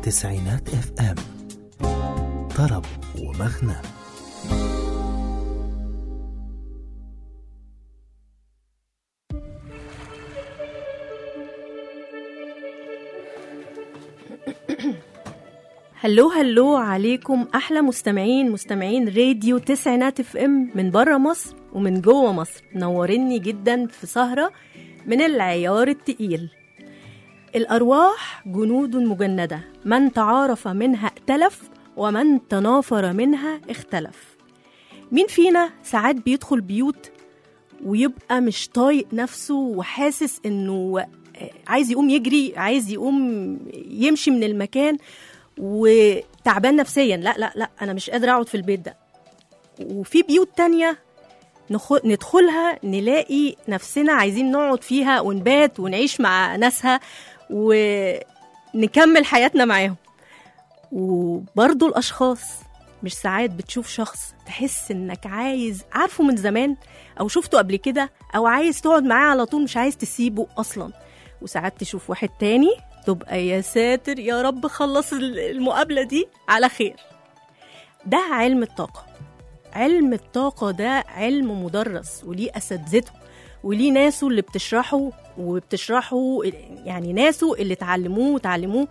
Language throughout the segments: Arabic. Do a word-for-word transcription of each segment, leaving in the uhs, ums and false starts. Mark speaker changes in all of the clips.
Speaker 1: تسعينات اف ام، طرب ومغنى.
Speaker 2: هلو هلو عليكم أحلى مستمعين مستمعين راديو تسعينات اف ام من برا مصر ومن جوه مصر. نورني جدا في سهرة من العيار التقيل. الأرواح جنود مجندة، من تعارف منها ائتلف ومن تنافر منها اختلف. مين فينا ساعات بيدخل بيوت ويبقى مش طايق نفسه وحاسس انه عايز يقوم يجري، عايز يقوم يمشي من المكان وتعبان نفسيا، لا لا لا انا مش قادر اقعد في البيت ده. وفي بيوت تانية ندخلها نلاقي نفسنا عايزين نقعد فيها ونبات ونعيش مع ناسها ونكمل حياتنا معاهم. وبرضو الاشخاص مش ساعات بتشوف شخص تحس انك عايز عارفه من زمان او شفته قبل كده او عايز تقعد معاه على طول، مش عايز تسيبه اصلا. وساعات تشوف واحد تاني تبقى يا ساتر يا رب خلص المقابلة دي على خير. ده علم الطاقة. علم الطاقة ده علم مدرس وليه أساتذته وليه ناسه اللي بتشرحه وبتشرحه، يعني ناسه اللي تعلموه وتعلموه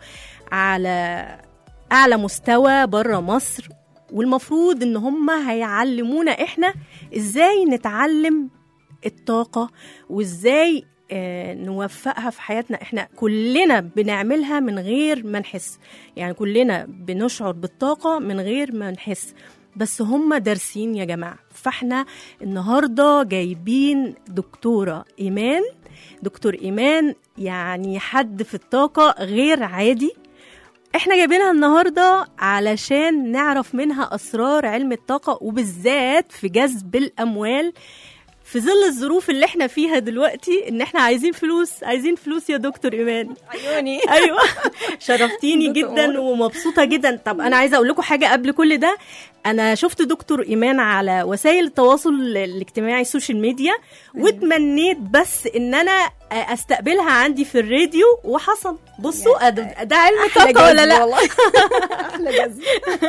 Speaker 2: على أعلى مستوى برا مصر. والمفروض إن هم هيعلمونا إحنا إزاي نتعلم الطاقة وإزاي نوفقها في حياتنا. احنا كلنا بنعملها من غير ما نحس، يعني كلنا بنشعر بالطاقة من غير ما نحس، بس هم دارسين يا جماعة. فاحنا النهاردة جايبين دكتورة إيمان. دكتور إيمان يعني حد في الطاقة غير عادي. احنا جايبينها النهاردة علشان نعرف منها أسرار علم الطاقة، وبالذات في جذب الأموال في ظل الظروف اللي احنا فيها دلوقتي، ان احنا عايزين فلوس عايزين فلوس يا دكتور إيمان.
Speaker 3: عيوني.
Speaker 2: ايوه شرفتيني جدا ومبسوطة جدا. طب انا عايزة اقول لكم حاجة قبل كل ده. انا شفت دكتور إيمان على وسائل التواصل الاجتماعي السوشيال ميديا، واتمنيت بس ان انا استقبلها عندي في الراديو، وحصل. بصوا ده علم طاقة ولا لا؟
Speaker 3: والله احلى جذب.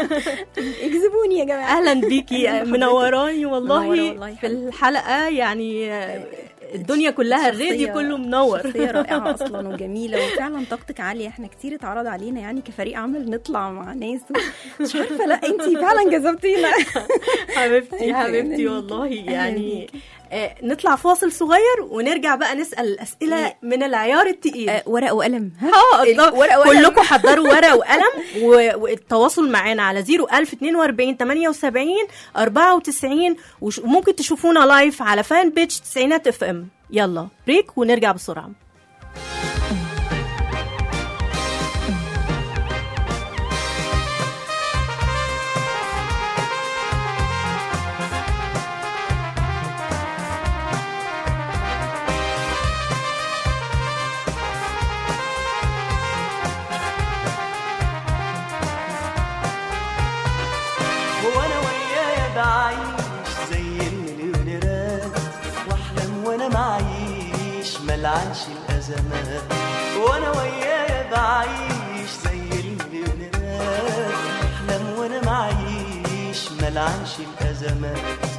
Speaker 3: اكذبوني يا جماعة.
Speaker 2: اهلا بيكي، منوراني والله, والله في الحلقة. يعني الدنيا كلها الراديو كله منور.
Speaker 3: شخصية رائعة أصلا وجميلة، وفعلا طاقتك عالية. احنا كتير اتعرض علينا يعني كفريق عمل نطلع مع ناس مش عارفة، لا انتي فعلا جذبتينا.
Speaker 2: حبيبتي حبيبتي والله. يعني آه نطلع فاصل صغير ونرجع بقى نسأل الأسئلة من العيار التقيل.
Speaker 3: آه ورق وقلم.
Speaker 2: ها كلكم حضروا ورق وقلم والتواصل معانا على زيرو ألف اتنين واربعين تمانية وسبعين أربعة وتسعين، وممكن تشوفونا لايف على فان بيج تسعينات اف ام. يلا بريك ونرجع بسرعة.
Speaker 4: ملعنش الأزمات، وأنا ويايا بعيش زي المليونيرات. أحلم وأنا معيش ملعنش الأزمات.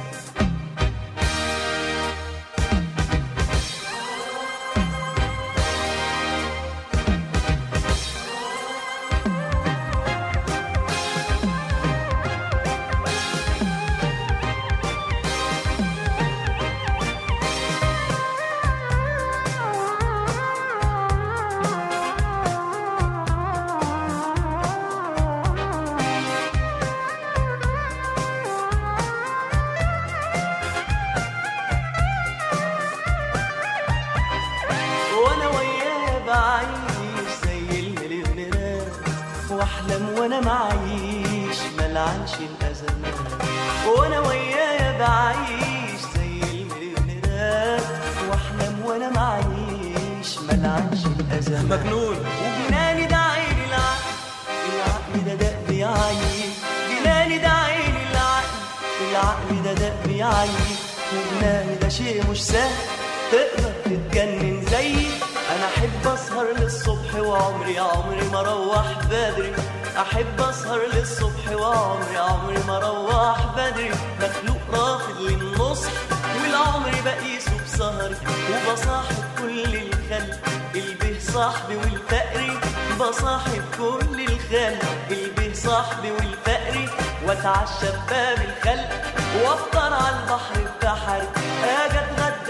Speaker 4: وانا معيش ملعنش الازمات، وانا ويايا بعيش زي المليونيرات. واحلم وانا معيش ملعنش الازمات.
Speaker 5: مجنون
Speaker 4: وجناني ده عيني العقل، العقل ده دق بيعيي. جناني ده عيني العقل، العقل ده دق بيعيي. وجناني ده شيء مش سهل، تقدر تتجنن زيي. انا احب أحب أسهر للصبح وعمري عمري ما روح بدري، أحب أسهر للصبح وعمري عمري ما روح بدري. مخلوق رافض للنصح والعمر بقيسه بسهري، وبصاحب كل الخلق البه صاحبي والفقري، بصاحب كل الخلق البه صاحبي والفقري. واتعشى بباب الخلق وافطر على البحر بتحري، اجي اتغدى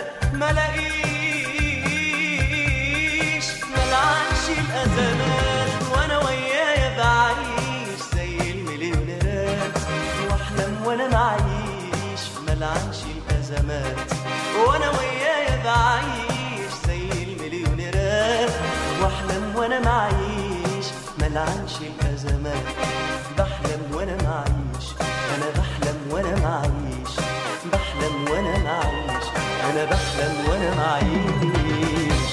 Speaker 4: ملاقيش ملعنش الازمات، وانا ويايا بعيش زي المليونيرات، واحلم وانا معيش ملعنش الازمات، وانا ويايا بعيش زي المليونيرات، واحلم وانا معيش ملعنش الازمات. بحلم وانا معيش، انا بحلم وانا معيش، بحلم وانا معيش، انا بحلم وانا معيش.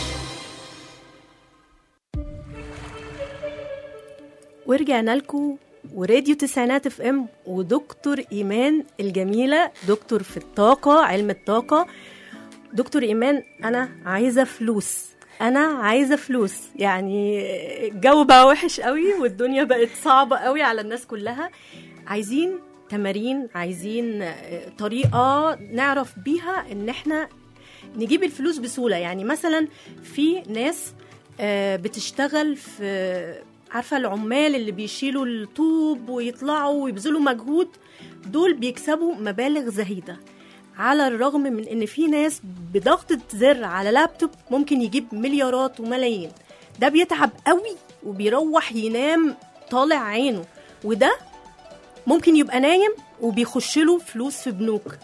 Speaker 2: ورجعنا لكم وراديو تسعينات اف ام ودكتور ايمان الجميله، دكتور في الطاقه، علم الطاقه. دكتور ايمان، انا عايزه فلوس، انا عايزه فلوس. يعني الجو بقى وحش قوي والدنيا بقت صعبه قوي على الناس كلها. عايزين تمارين، عايزين طريقه نعرف بيها ان احنا نجيب الفلوس بسهوله. يعني مثلا في ناس بتشتغل في، عارفه العمال اللي بيشيلوا الطوب ويطلعوا ويبذلوا مجهود، دول بيكسبوا مبالغ زهيده، على الرغم من ان في ناس بضغطة زر على لابتوب ممكن يجيب مليارات وملايين. ده بيتعب قوي وبيروح ينام طالع عينه، وده ممكن يبقى نايم وبيخشله فلوس في بنوك.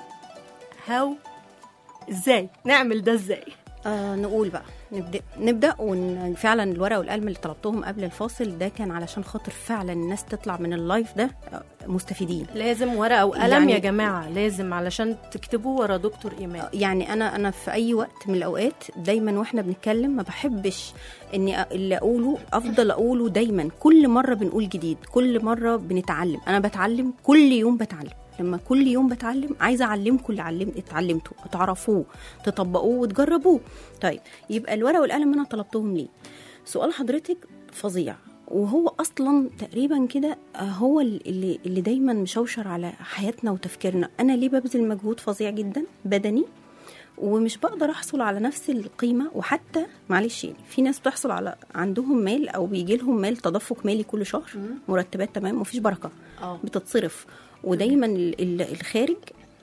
Speaker 2: هاو ازاي نعمل ده؟ ازاي
Speaker 3: آه نقول بقى نبدأ نبدأ وفعلا الورقة والقلم اللي طلبتهم قبل الفاصل ده كان علشان خاطر فعلا الناس تطلع من اللايف ده مستفيدين.
Speaker 2: لازم ورقة وقلم يعني يا جماعة، لازم علشان تكتبوا ورا دكتور إيمان.
Speaker 3: يعني أنا أنا في أي وقت من الأوقات دايما وإحنا بنتكلم ما بحبش إني اللي أقوله أفضل أقوله دايما. كل مرة بنقول جديد، كل مرة بنتعلم. أنا بتعلم كل يوم، بتعلم. لما كل يوم بتعلم عايزه اعلمكم اللي علم اتعلمته، تعرفوه، تطبقوه وتجربوه. طيب يبقى الورقه والقلم انا طلبتهم ليه؟ سؤال حضرتك فظيع، وهو اصلا تقريبا كده هو اللي اللي دايما مشوشر على حياتنا وتفكيرنا. انا ليه ببذل مجهود فظيع جدا بدني ومش بقدر احصل على نفس القيمه؟ وحتى معلش يعني في ناس بتحصل على عندهم مال او بيجي لهم مال تدفق مالي كل شهر، مرتبات تمام مفيش بركه أوه. بتتصرف، ودايما الخارج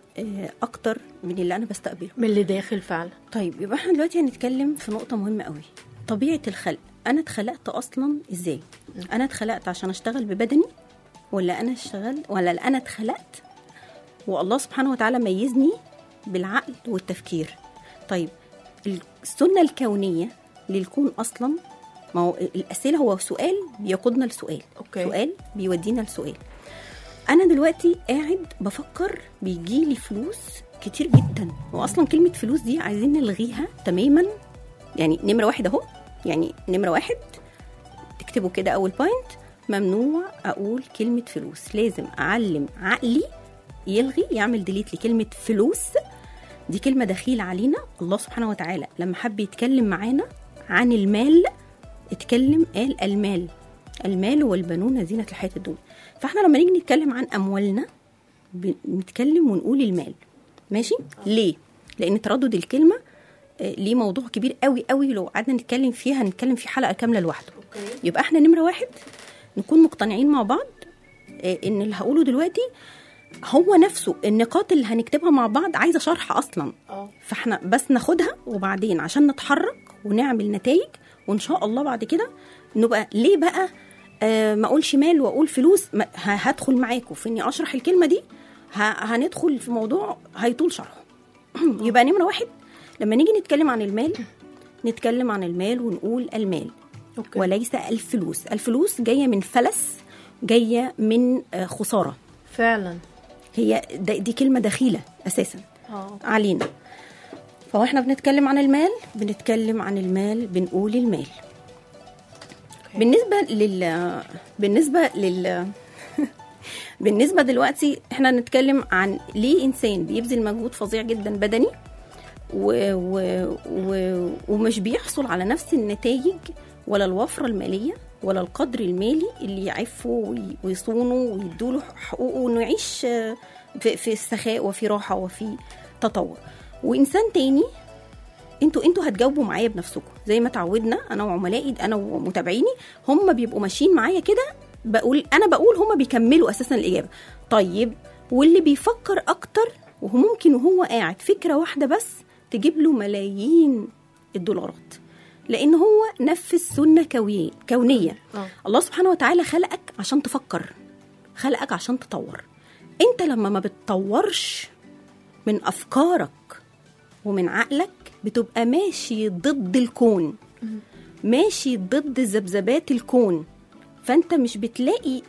Speaker 3: اكتر من اللي انا بستقبله
Speaker 2: من اللي داخل فعلا.
Speaker 3: طيب يبقى احنا دلوقتي هنتكلم في نقطه مهمه قوي، طبيعه الخلق. انا اتخلقت اصلا ازاي؟ انا اتخلقت عشان اشتغل ببدني، ولا انا اشتغل ولا انا اتخلقت والله سبحانه وتعالى ميزني بالعقل والتفكير؟ طيب السنه الكونيه للكون اصلا، ما هو الاسئله هو سؤال بيقودنا لسؤال، أوكي. سؤال بيودينا لسؤال. انا دلوقتي قاعد بفكر بيجي لي فلوس كتير جدا، واصلا كلمه فلوس دي عايزين نلغيها تماما. يعني نمره واحد اهو، يعني نمره واحد تكتبوا كده اول بوينت، ممنوع اقول كلمه فلوس. لازم اعلم عقلي يلغي، يعمل ديليت لكلمه فلوس. دي كلمه دخيله علينا. الله سبحانه وتعالى لما حب يتكلم معانا عن المال اتكلم قال المال المال والبنون زينة الحياة الدنيا. فاحنا لما نيجي نتكلم عن أموالنا بنتكلم ونقول المال، ماشي؟ ليه؟ لأن تردد الكلمة ليه موضوع كبير قوي قوي، لو قعدنا نتكلم فيها هنتكلم في حلقة كاملة لوحده. يبقى احنا نمرة واحد نكون مقتنعين مع بعض ان اللي هقوله دلوقتي هو نفسه النقاط اللي هنكتبها مع بعض عايزة شرح أصلا. أوه. فاحنا بس ناخدها وبعدين عشان نتحرك ونعمل نتائج، وإن شاء الله بعد كده نبقى ليه بقى آه ما أقولش مال وأقول فلوس. هدخل معاكم في إني أشرح الكلمة دي، هندخل في موضوع هيطول شرحه. يبقى نمرة واحد لما نيجي نتكلم عن المال نتكلم عن المال ونقول المال. أوكي. وليس الفلوس. الفلوس جاية من فلس، جاية من آه خسارة
Speaker 2: فعلا.
Speaker 3: هي دي كلمة دخيلة أساسا أوه. علينا. فاحنا بنتكلم عن المال بنتكلم عن المال بنقول المال. okay. بالنسبة لل بالنسبة لل بالنسبة دلوقتي احنا نتكلم عن ليه إنسان بيبذل مجهود فظيع جدا بدني و و و ومش بيحصل على نفس النتائج ولا الوفرة المالية ولا القدر المالي اللي يعفه ويصونه ويدوله حقوقه وانه يعيش في, في السخاء وفي راحة وفي تطور. وإنسان تاني انتوا انتوا هتجاوبوا معايا بنفسكم زي ما تعودنا، انا وعملائي انا ومتابعيني هم بيبقوا ماشيين معايا كده، بقول انا بقول هم بيكملوا اساسا الاجابه. طيب واللي بيفكر اكتر وهو ممكن وهو قاعد فكره واحده بس تجيب له ملايين الدولارات، لان هو نفذ سنه كونيه كونيه
Speaker 2: أوه.
Speaker 3: الله سبحانه وتعالى خلقك عشان تفكر، خلقك عشان تطور. انت لما ما بتطورش من افكارك ومن عقلك بتبقى ماشي ضد الكون، ماشي ضد ذبذبات الكون، فانت مش بتلاقي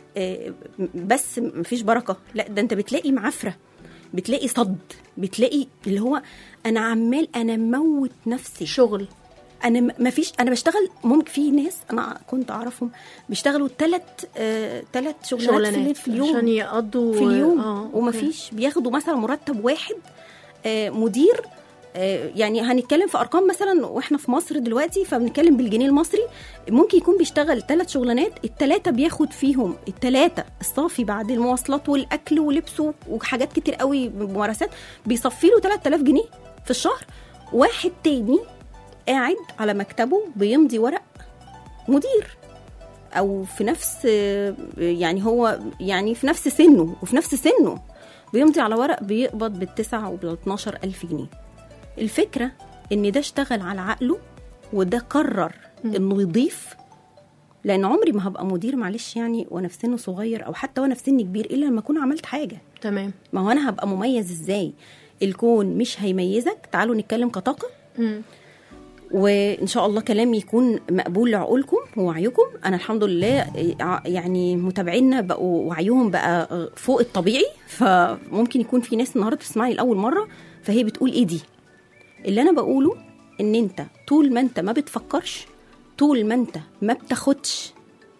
Speaker 3: بس مفيش بركه، لا ده انت بتلاقي معفره، بتلاقي صد، بتلاقي اللي هو انا عمال انا موت نفسي
Speaker 2: شغل.
Speaker 3: انا مفيش، انا بشتغل ممكن في ناس انا كنت اعرفهم بيشتغلوا ثلاث ثلاث شغلانات في اليوم
Speaker 2: عشان يقضوا
Speaker 3: في اليوم
Speaker 2: آه.
Speaker 3: ومفيش بياخدوا مثلا مرتب واحد. آه مدير آه يعني هنتكلم في ارقام مثلا واحنا في مصر دلوقتي فبنتكلم بالجنيه المصري، ممكن يكون بيشتغل ثلاث شغلانات، الثلاثه بياخد فيهم الثلاثه الصافي بعد المواصلات والاكل ولبسه وحاجات كتير قوي ممارسات بيصفي له ثلاثة آلاف جنيه في الشهر. واحد تاني قاعد على مكتبه بيمضي ورق مدير او في نفس يعني هو يعني في نفس سنه وفي نفس سنه بيمضي على ورق بيقبض بالتسعة وبالاتناشر ألف جنيه. الفكرة ان ده اشتغل على عقله وده قرر انه يضيف، لان عمري ما هبقى مدير معلش يعني وانا في سن صغير او حتى وانا في سن كبير الا لما اكون عملت حاجة.
Speaker 2: تمام.
Speaker 3: ما هو انا هبقى مميز ازاي؟ الكون مش هيميزك. تعالوا نتكلم كطاقة م. وإن شاء الله كلامي يكون مقبول لعقولكم ووعيكم. أنا الحمد لله يعني متابعينا بقوا وعيهم بقى فوق الطبيعي، فممكن يكون في ناس النهاردة تسمعني لأول مرة فهي بتقول إيه دي. اللي أنا بقوله إن أنت طول ما أنت ما بتفكرش، طول ما أنت ما بتاخدش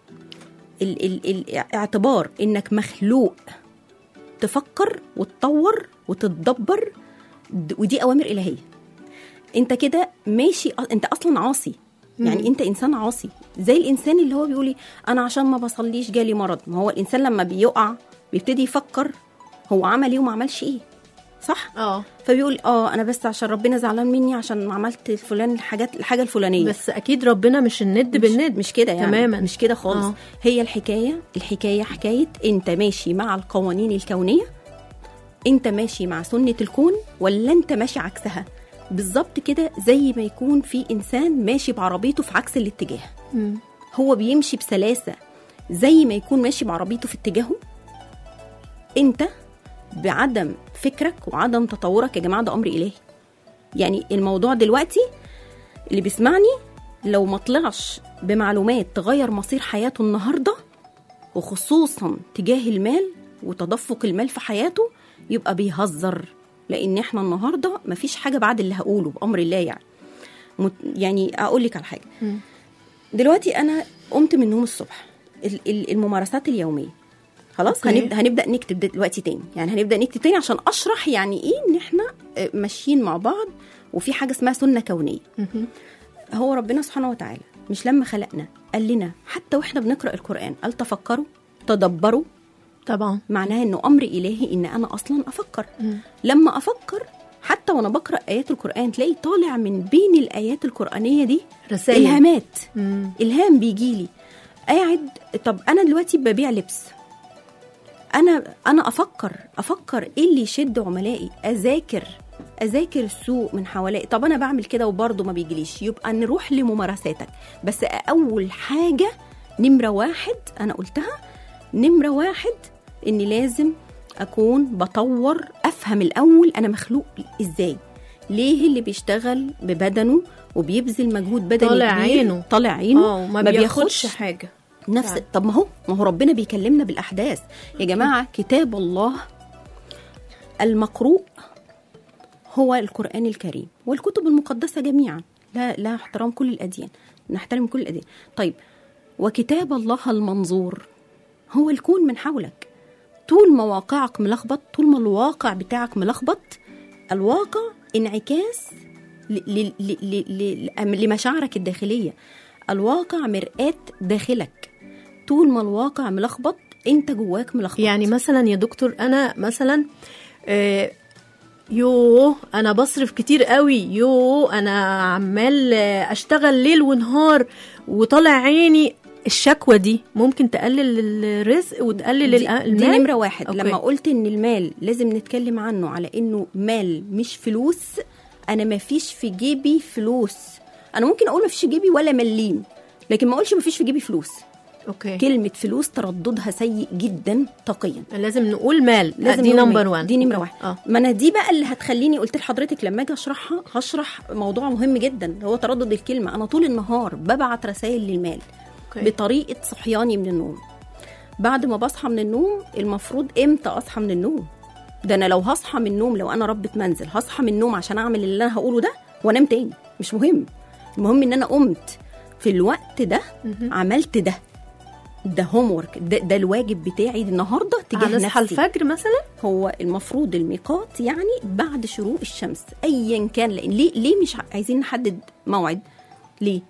Speaker 3: ال- ال- الاعتبار إنك مخلوق تفكر وتطور وتتدبر، ودي أوامر إلهية، انت كده ماشي، انت اصلا عاصي. يعني انت انسان عاصي زي الانسان اللي هو بيقولي انا عشان ما بصليش جالي مرض. ما هو الانسان لما بيقع بيبتدي يفكر هو عمل ايه وما عملش ايه، صح؟
Speaker 2: اه
Speaker 3: فبيقول اه انا بس عشان ربنا زعلان مني عشان ما عملت الفلان الحاجات الحاجه الفلانيه.
Speaker 2: بس اكيد ربنا مش الند بالند،
Speaker 3: مش كده يعني
Speaker 2: تماما،
Speaker 3: مش كده خالص.
Speaker 2: آه.
Speaker 3: هي الحكايه الحكايه حكايه انت ماشي مع القوانين الكونيه، انت ماشي مع سنه الكون ولا انت ماشي عكسها بالظبط كده. زي ما يكون في إنسان ماشي بعربيته في عكس الاتجاه، م. هو بيمشي بسلاسة زي ما يكون ماشي بعربيته في اتجاهه. انت بعدم فكرك وعدم تطورك يا جماعة ده أمر إلهي. يعني الموضوع دلوقتي اللي بيسمعني لو ما طلعش بمعلومات تغير مصير حياته النهاردة وخصوصا تجاه المال وتدفق المال في حياته يبقى بيهزر، لان احنا النهارده مفيش حاجه بعد اللي هقوله بامر الله. يعني مت يعني اقول لك على حاجه. م. دلوقتي انا قمت من النوم الصبح، الممارسات اليوميه خلاص. هنبدا هنبدا نكتب دلوقتي تاني، يعني هنبدا نكتب تاني عشان اشرح يعني ايه ان احنا ماشيين مع بعض وفي حاجه اسمها سنه كونيه. م. هو ربنا سبحانه وتعالى مش لما خلقنا قال لنا حتى واحنا بنقرا القران قال تفكروا تدبروا؟ طبعا معناها انه امر الهي ان انا اصلا افكر. م. لما افكر حتى وانا بقرا ايات القران تلاقي طالع من بين الايات القرانيه دي رسائل، الهامات. م. الهام بيجيلي قاعد. طب انا دلوقتي ببيع لبس، انا انا افكر افكر ايه اللي يشد عملائي، اذاكر اذاكر السوق من حوالي. طب انا بعمل كده وبرضه ما بيجيليش، يبقى نروح لممارساتك. بس اول حاجه نمره واحد انا قلتها، نمرة واحد إني لازم أكون بطور، أفهم الأول أنا مخلوق إزاي. ليه اللي بيشتغل ببدنه وبيبذل مجهود بدني
Speaker 2: طالع
Speaker 3: كبير
Speaker 2: عينه
Speaker 3: طالع عينه
Speaker 2: ما, ما بياخدش حاجة
Speaker 3: نفس يعني. طب ما هو ما هو ربنا بيكلمنا بالأحداث يا جماعة. كتاب الله المقروء هو القرآن الكريم والكتب المقدسة جميعا، لا لا احترام كل الأديان، نحترم كل الأديان. طيب وكتاب الله المنظور هو الكون من حولك. طول ما واقعك ملخبط، طول ما الواقع بتاعك ملخبط، الواقع انعكاس ل- ل- ل- ل- ل- لمشاعرك الداخليه. الواقع مرآة داخلك. طول ما الواقع ملخبط انت جواك ملخبط.
Speaker 2: يعني مثلا يا دكتور انا مثلا آه يوه انا بصرف كتير قوي، يوه انا عمال اشتغل ليل ونهار وطلع عيني، الشكوى دي ممكن تقلل الرزق وتقلل
Speaker 3: دي,
Speaker 2: المال.
Speaker 3: دي نمره واحد.
Speaker 2: أوكي.
Speaker 3: لما قلت ان المال لازم نتكلم عنه على انه مال مش فلوس، انا ما فيش في جيبي فلوس. انا ممكن اقول ما فيش في جيبي ولا مليم، لكن ما اقولش ما فيش في جيبي فلوس.
Speaker 2: اوكي.
Speaker 3: كلمه فلوس ترددها سيء جدا تقيا.
Speaker 2: لازم نقول مال،
Speaker 3: لازم
Speaker 2: دي
Speaker 3: نقول
Speaker 2: نمبر
Speaker 3: مال.
Speaker 2: واحد.
Speaker 3: دي نمره واحد.
Speaker 2: اه
Speaker 3: ما انا دي بقى اللي هتخليني قلت لحضرتك لما اجي اشرحها هشرح موضوع مهم جدا هو تردد الكلمه. انا طول النهار ببعت رسائل للمال.
Speaker 2: أوكي.
Speaker 3: بطريقه صحياني من النوم. بعد ما بصحى من النوم المفروض امتى اصحى من النوم؟ ده انا لو هصحى من النوم، لو انا ربة منزل هصحى من النوم عشان اعمل اللي انا هقوله ده وانام تاني، مش مهم. المهم ان انا قمت في الوقت ده عملت ده ده هوم ورك، ده, ده الواجب بتاعي النهارده تجاه نفسي.
Speaker 2: هنصحى الفجر مثلا،
Speaker 3: هو المفروض الميقات يعني بعد شروق الشمس ايا كان. لان ليه ليه مش عايزين نحدد موعد؟ ليه؟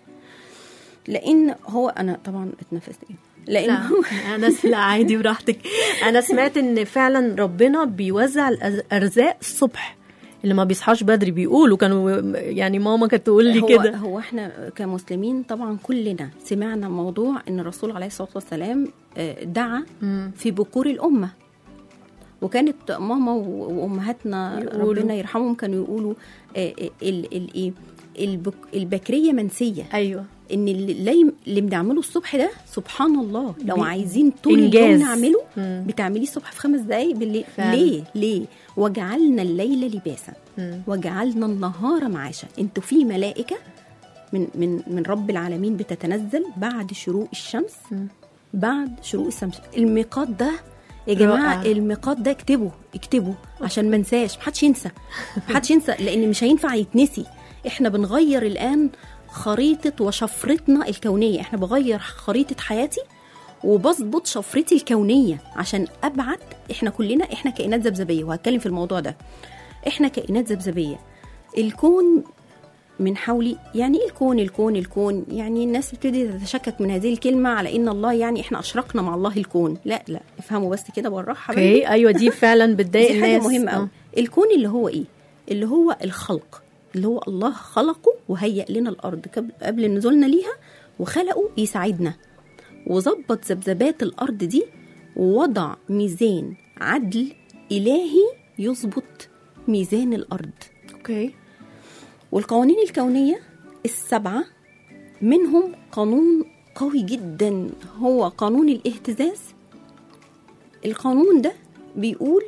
Speaker 3: لان هو انا طبعا اتنفست ايه لان
Speaker 2: لا
Speaker 3: هو
Speaker 2: انا لا عادي براحتك. انا سمعت ان فعلا ربنا بيوزع الارزاق الصبح، اللي ما بيصحاش بدري بيقولوا، كانوا يعني ماما كانت تقول لي
Speaker 3: هو
Speaker 2: كده.
Speaker 3: هو احنا كمسلمين طبعا كلنا سمعنا موضوع ان الرسول عليه الصلاه والسلام دعا في بكور الامه، وكانت ماما وامهاتنا
Speaker 2: يقولوا.
Speaker 3: ربنا يرحمهم كانوا يقولوا الايه البكريه منسيه.
Speaker 2: ايوه،
Speaker 3: ان اللي, اللي بنعمله الصبح ده سبحان الله لو بي... عايزين طول
Speaker 2: إنجاز.
Speaker 3: اليوم نعمله
Speaker 2: مم.
Speaker 3: بتعملي الصبح في خمس دقايق بالليل.
Speaker 2: فعلا.
Speaker 3: ليه ليه وجعلنا الليل لباسا وجعلنا النهار معاشا. انتوا في ملائكه من من من رب العالمين بتتنزل بعد شروق الشمس. مم. بعد شروق الشمس. الميقات ده يا جماعه رائع. الميقات ده اكتبوا اكتبوا عشان ما انساش، محدش ينسى محدش ينسى لان مش هينفع يتنسي. احنا بنغير الان خريطة وشفرتنا الكونية. احنا بغير خريطة حياتي وبظبط شفرتي الكونية عشان أبعت. احنا كلنا احنا كائنات ذبذبية، وهتكلم في الموضوع ده. احنا كائنات ذبذبية. الكون من حولي. يعني ايه الكون الكون الكون؟ يعني الناس بتبتدي تتشكك من هذه الكلمة على ان الله يعني احنا اشركنا مع الله الكون. لا لا افهموا بس كده بالراحة.
Speaker 2: اوكي ايوه دي فعلا بتضايق الناس.
Speaker 3: حاجة مهمة قوي. الكون اللي هو ايه؟ اللي هو الخلق، اللي هو الله خلقه وهيأ لنا الأرض قبل نزولنا ليها، وخلقه يساعدنا وظبط ذبذبات الأرض دي ووضع ميزان عدل إلهي يظبط ميزان الأرض.
Speaker 2: أوكي.
Speaker 3: والقوانين الكونية السبعة منهم قانون قوي جدا هو قانون الاهتزاز. القانون ده بيقول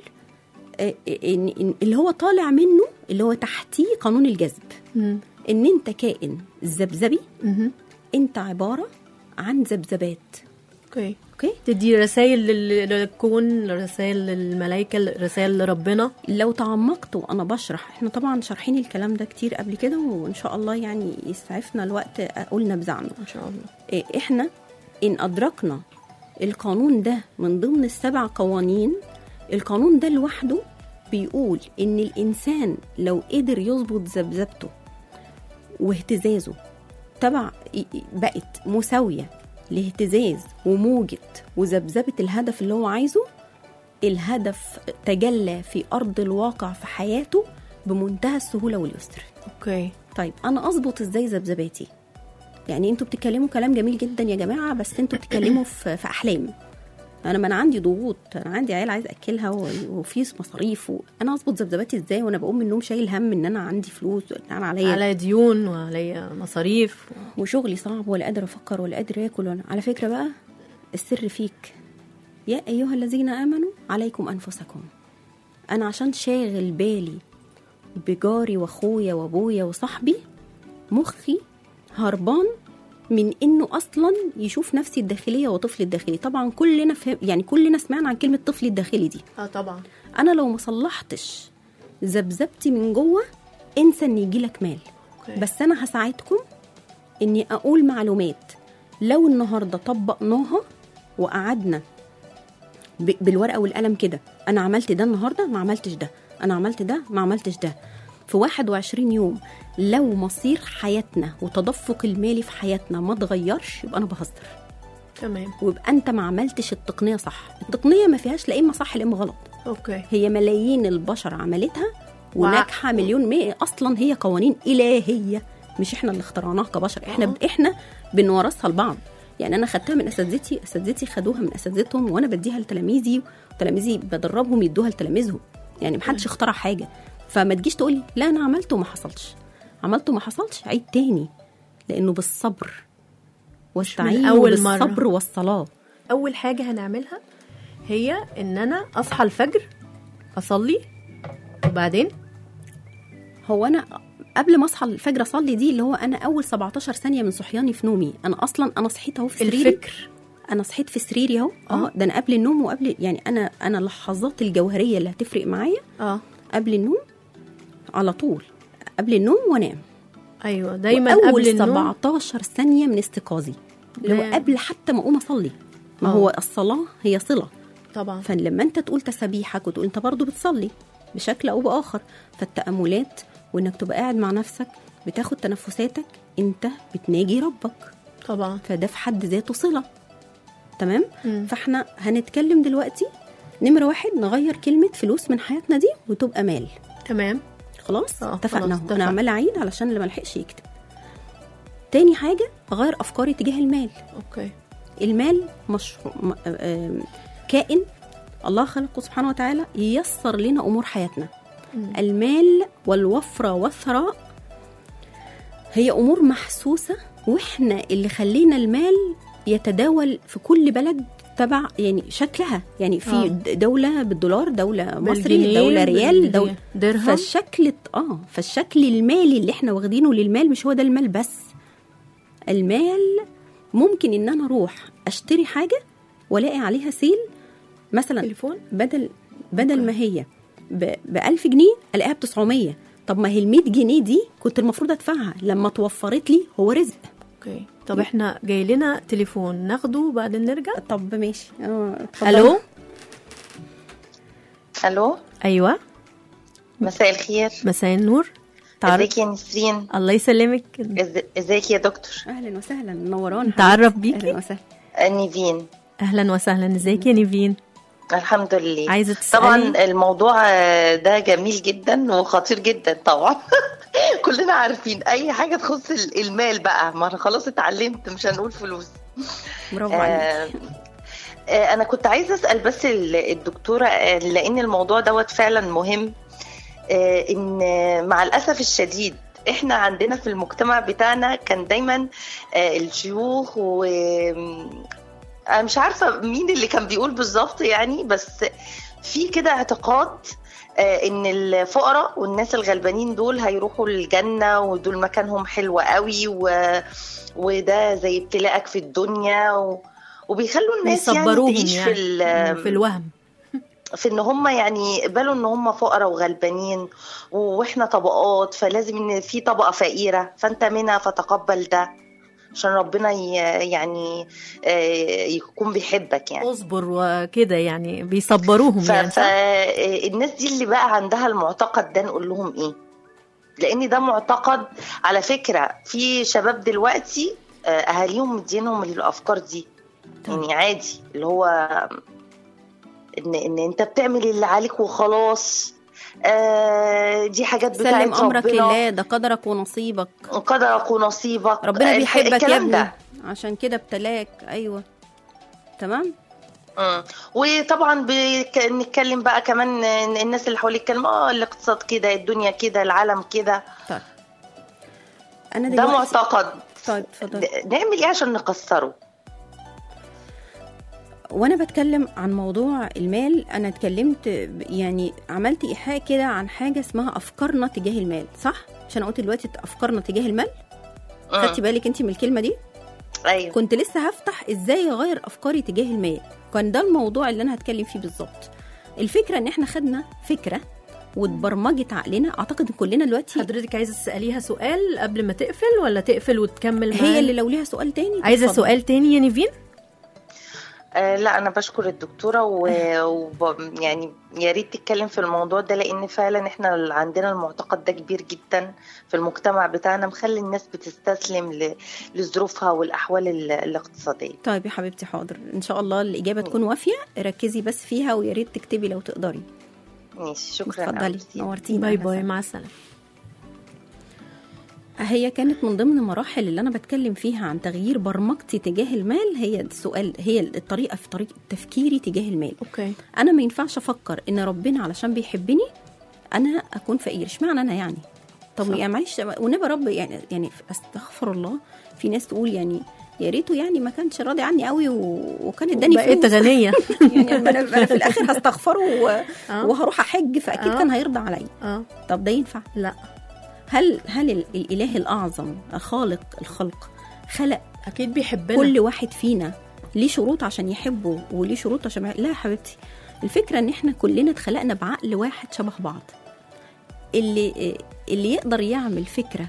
Speaker 3: اللي هو طالع منه اللي هو تحتيه قانون الجذب. مم. ان انت كائن ذبذبي، انت عباره عن ذبذبات.
Speaker 2: اوكي
Speaker 3: اوكي
Speaker 2: تدي رسائل للكون، رسائل للملائكه، رسائل لربنا.
Speaker 3: لو تعمقت وانا بشرح، احنا طبعا شارحين الكلام ده كتير قبل كده وان شاء الله يعني يسعفنا الوقت اقول نبذ عنه
Speaker 2: ان شاء الله.
Speaker 3: إيه احنا ان ادركنا القانون ده من ضمن السبع قوانين، القانون ده لوحده بيقول ان الانسان لو قدر يظبط ذبذبته واهتزازه تبع بقت مساويه لاهتزاز وموجة وذبذبه الهدف اللي هو عايزه، الهدف تجلى في ارض الواقع في حياته بمنتهى السهوله واليسر.
Speaker 2: اوكي
Speaker 3: طيب انا اظبط ازاي ذبذباتي؟ يعني انتوا بتتكلموا كلام جميل جدا يا جماعه، بس انتوا بتتكلموا في, في احلام. انا ما انا عندي ضغوط، انا عندي عيال عايز اكلها وفي مصاريف، وانا اظبط ذبذباتي ازاي وانا بقوم من النوم شايل هم ان انا عندي فلوس وانا عليا
Speaker 2: على ديون وعليا مصاريف
Speaker 3: وشغلي صعب ولا قادر افكر ولا قادر اكل ولا. على فكره بقى السر فيك يا ايها الذين امنوا عليكم انفسكم. انا عشان شاغل بالي بجاري واخويا وابويا وصاحبي مخي هربان من انه اصلا يشوف نفسي الداخليه وطفلي الداخلي. طبعا كلنا فهم يعني كلنا سمعنا عن كلمه طفلي الداخلي دي.
Speaker 2: اه طبعا.
Speaker 3: انا لو ما صلحتش ذبذبتي من جوه انسى ان يجي لك مال. أوكي. بس انا هساعدكم اني اقول معلومات لو النهارده طبقناها وقعدنا بالورقه والقلم كده، انا عملت ده النهارده ما عملتش ده، انا عملت ده ما عملتش ده، في واحد وعشرين يوم لو مصير حياتنا وتدفق المالي في حياتنا ما اتغيرش يبقى انا بهزر.
Speaker 2: تمام.
Speaker 3: ويبقى انت ما عملتش التقنيه صح. التقنيه ما فيهاش لا اما صح لا اما غلط.
Speaker 2: اوكي.
Speaker 3: هي ملايين البشر عملتها وناجحه مليون مية. اصلا هي قوانين الهيه مش احنا اللي اخترعناها كبشر. احنا ب... احنا بنورثها لبعض. يعني انا خدتها من اساتذتي، اساتذتي خدوها من اساتذتهم، وانا بديها لتلاميذي، وتلاميذي بدربهم يدوها لتلاميذهم. يعني محدش اخترع حاجه. فما تجيش تقولي لا انا عملته وما حصلش. عملته وما حصلش، عيد تاني، لانه بالصبر واستعينوا بالصبر والصلاه.
Speaker 2: اول حاجه هنعملها هي ان انا اصحى الفجر اصلي، وبعدين
Speaker 3: هو انا قبل ما اصحى الفجر اصلي دي اللي هو انا اول سبعتاشر ثانيه من صحياني في نومي. انا اصلا انا صحيت اهو في سريري.
Speaker 2: الفكر
Speaker 3: انا صحيت في سريري اهو. اه ده انا قبل النوم وقبل يعني انا انا اللحظات الجوهريه اللي هتفرق معايا
Speaker 2: اه
Speaker 3: قبل النوم على طول، قبل النوم وانام.
Speaker 2: ايوه دايما
Speaker 3: قبل
Speaker 2: النوم.
Speaker 3: سبعتاشر ثانيه من استيقاظي اللي هو قبل حتى ما اقوم اصلي. ما هو الصلاه هي صله
Speaker 2: طبعا.
Speaker 3: فلما انت تقول تسبيحك وتقول انت برضو بتصلي بشكل او باخر، فالتاملات وانك تبقى قاعد مع نفسك بتاخد تنفساتك، انت بتناجي ربك
Speaker 2: طبعا.
Speaker 3: فده في حد ذاته صله. تمام.
Speaker 2: م.
Speaker 3: فاحنا هنتكلم دلوقتي نمره واحد نغير كلمه فلوس من حياتنا دي وتبقى مال.
Speaker 2: تمام
Speaker 3: خلاص
Speaker 2: آه،
Speaker 3: اتفقنا.
Speaker 2: خلاص،
Speaker 3: انا عماله اعيد علشان اللي ملحقش يكتب. تاني حاجه اغير افكاري تجاه المال.
Speaker 2: اوكي.
Speaker 3: المال مش كائن الله خلقه سبحانه وتعالى ييسر لنا امور حياتنا. م. المال والوفره والثراء هي امور محسوسه، واحنا اللي خلينا المال يتداول في كل بلد تبع يعني شكلها. يعني في آه. دوله بالدولار، دوله مصري، دوله ريال، دوله
Speaker 2: درهم.
Speaker 3: فالشكل اه فالشكل المالي اللي احنا واخدينه للمال مش هو ده المال بس. المال ممكن ان انا اروح اشتري حاجه والاقي عليها سيل مثلا
Speaker 2: تليفون
Speaker 3: بدل بدل أوكي. ما هي ب ألف جنيه الاقيها ب تسعمية. طب ما هي ال مية جنيه دي كنت المفروض ادفعها، لما توفرت لي هو رزق.
Speaker 2: اوكي. طب احنا جاي لنا تليفون ناخده وبعدين نرجع.
Speaker 3: طب ماشي. اه
Speaker 2: الو.
Speaker 5: الو.
Speaker 2: ايوه
Speaker 5: مساء الخير.
Speaker 2: مساء النور.
Speaker 5: ازيك يا نسرين؟
Speaker 2: الله يسلمك.
Speaker 5: ازيك يا دكتور؟
Speaker 3: اهلا وسهلا، منورانا.
Speaker 2: تعرف بيكي.
Speaker 3: اهلا وسهلا.
Speaker 5: نيفين.
Speaker 2: اهلا وسهلا. ازيك يا نيفين؟
Speaker 5: الحمد لله.
Speaker 2: عايزه تسالي؟
Speaker 5: طبعا الموضوع ده جميل جدا وخطير جدا طبعا. كلنا عارفين اي حاجه تخص المال بقى، ما انا خلاص اتعلمت مش هنقول فلوس.
Speaker 3: برافو عليك.
Speaker 5: آه انا كنت عايزه اسال بس الدكتوره، لان الموضوع دوت فعلا مهم. آه ان مع الاسف الشديد احنا عندنا في المجتمع بتاعنا كان دايما آه الشيوخ و انا مش عارفه مين اللي كان بيقول بالظبط يعني، بس في كده اعتقاد آه ان الفقراء والناس الغلبانين دول هيروحوا الجنه ودول مكانهم حلو قوي و... وده زي ابتلاءك في الدنيا و... وبيخلوا الناس يعني تعيش يعني في ال...
Speaker 2: في الوهم،
Speaker 5: في ان هم يعني يقبلوا ان هم فقراء وغلبانين واحنا طبقات، فلازم ان في طبقه فقيره فانت منها فتقبل ده عشان ربنا يعني يكون بيحبك يعني.
Speaker 2: اصبر وكده يعني بيصبروهم
Speaker 5: ف...
Speaker 2: يعني.
Speaker 5: فالناس دي اللي بقى عندها المعتقد ده نقول لهم ايه؟ لان ده معتقد على فكره في شباب دلوقتي اهاليهم مدينهم الافكار دي يعني عادي، اللي هو ان ان انت بتعمل اللي عليك وخلاص. آه دي حاجات بتاعت ربنا.
Speaker 3: سلم امرك لله، ده قدرك ونصيبك.
Speaker 5: قدرك ونصيبك،
Speaker 3: ربنا بيحبك يا ابني عشان كده ابتلاك. ايوه تمام.
Speaker 5: امم وطبعا بنتكلم بقى كمان الناس اللي حواليك يتكلموا اه الاقتصاد كده، الدنيا كده، العالم كده.
Speaker 3: طيب انا
Speaker 5: ده معتقد.
Speaker 3: طيب اتفضل.
Speaker 5: نعمل ايه عشان نكسره؟
Speaker 3: وانا بتكلم عن موضوع المال انا اتكلمت يعني عملت ايحاء كده عن حاجه اسمها افكارنا تجاه المال، صح؟ عشان قلت دلوقتي افكارنا تجاه المال. خدتي بالك انت من الكلمه دي؟
Speaker 5: ايوه.
Speaker 3: كنت لسه هفتح ازاي اغير افكاري تجاه المال، كان ده الموضوع اللي انا هتكلم فيه بالظبط. الفكره ان احنا خدنا فكره واتبرمجت عقلنا. اعتقد كلنا دلوقتي.
Speaker 2: حضرتك عايزه تساليها سؤال قبل ما تقفل ولا تقفل وتكمل معايا؟
Speaker 3: هي اللي لو ليها سؤال تاني
Speaker 2: عايزه سؤال تاني يا نيفين؟
Speaker 5: آه لا انا بشكر الدكتوره و... و... يعني يا ريت تتكلم في الموضوع ده، لان فعلا احنا عندنا المعتقد ده كبير جدا في المجتمع بتاعنا، مخلي الناس بتستسلم ل... لظروفها والاحوال ال... الاقتصاديه.
Speaker 3: طيب يا حبيبتي حاضر، ان شاء الله الاجابه تكون وافيه، ركزي بس فيها ويا ريت تكتبي لو تقدري.
Speaker 5: ماشي شكرا.
Speaker 3: اتفضلي نورتينا.
Speaker 2: باي باي مع السلامه.
Speaker 3: هي كانت من ضمن مراحل اللي انا بتكلم فيها عن تغيير برمجتي تجاه المال، هي السؤال، هي الطريقه في طريقه تفكيري تجاه المال.
Speaker 2: اوكي.
Speaker 3: انا ما ينفعش افكر ان ربنا علشان بيحبني انا اكون فقير، اشمعنى انا يعني؟ طب يعني معلش ونبقى رب يعني يعني استغفر الله، في ناس تقول يعني يا ريته يعني ما كانش راضي عني قوي وكان اداني فلوس
Speaker 2: بقيت غنيه
Speaker 3: يعني انا في الاخر هستغفره وهروح احج فاكيد
Speaker 2: آه.
Speaker 3: كان هيرضى عليا.
Speaker 2: اه
Speaker 3: طب ده ينفع؟
Speaker 2: لا.
Speaker 3: هل هل الاله الاعظم خالق الخلق خلق
Speaker 2: اكيد بيحبنا،
Speaker 3: كل واحد فينا ليه شروط عشان يحبه وليه شروط عشان لا يا حبيبتي، الفكره ان احنا كلنا اتخلقنا بعقل واحد شبه بعض. اللي اللي يقدر يعمل فكره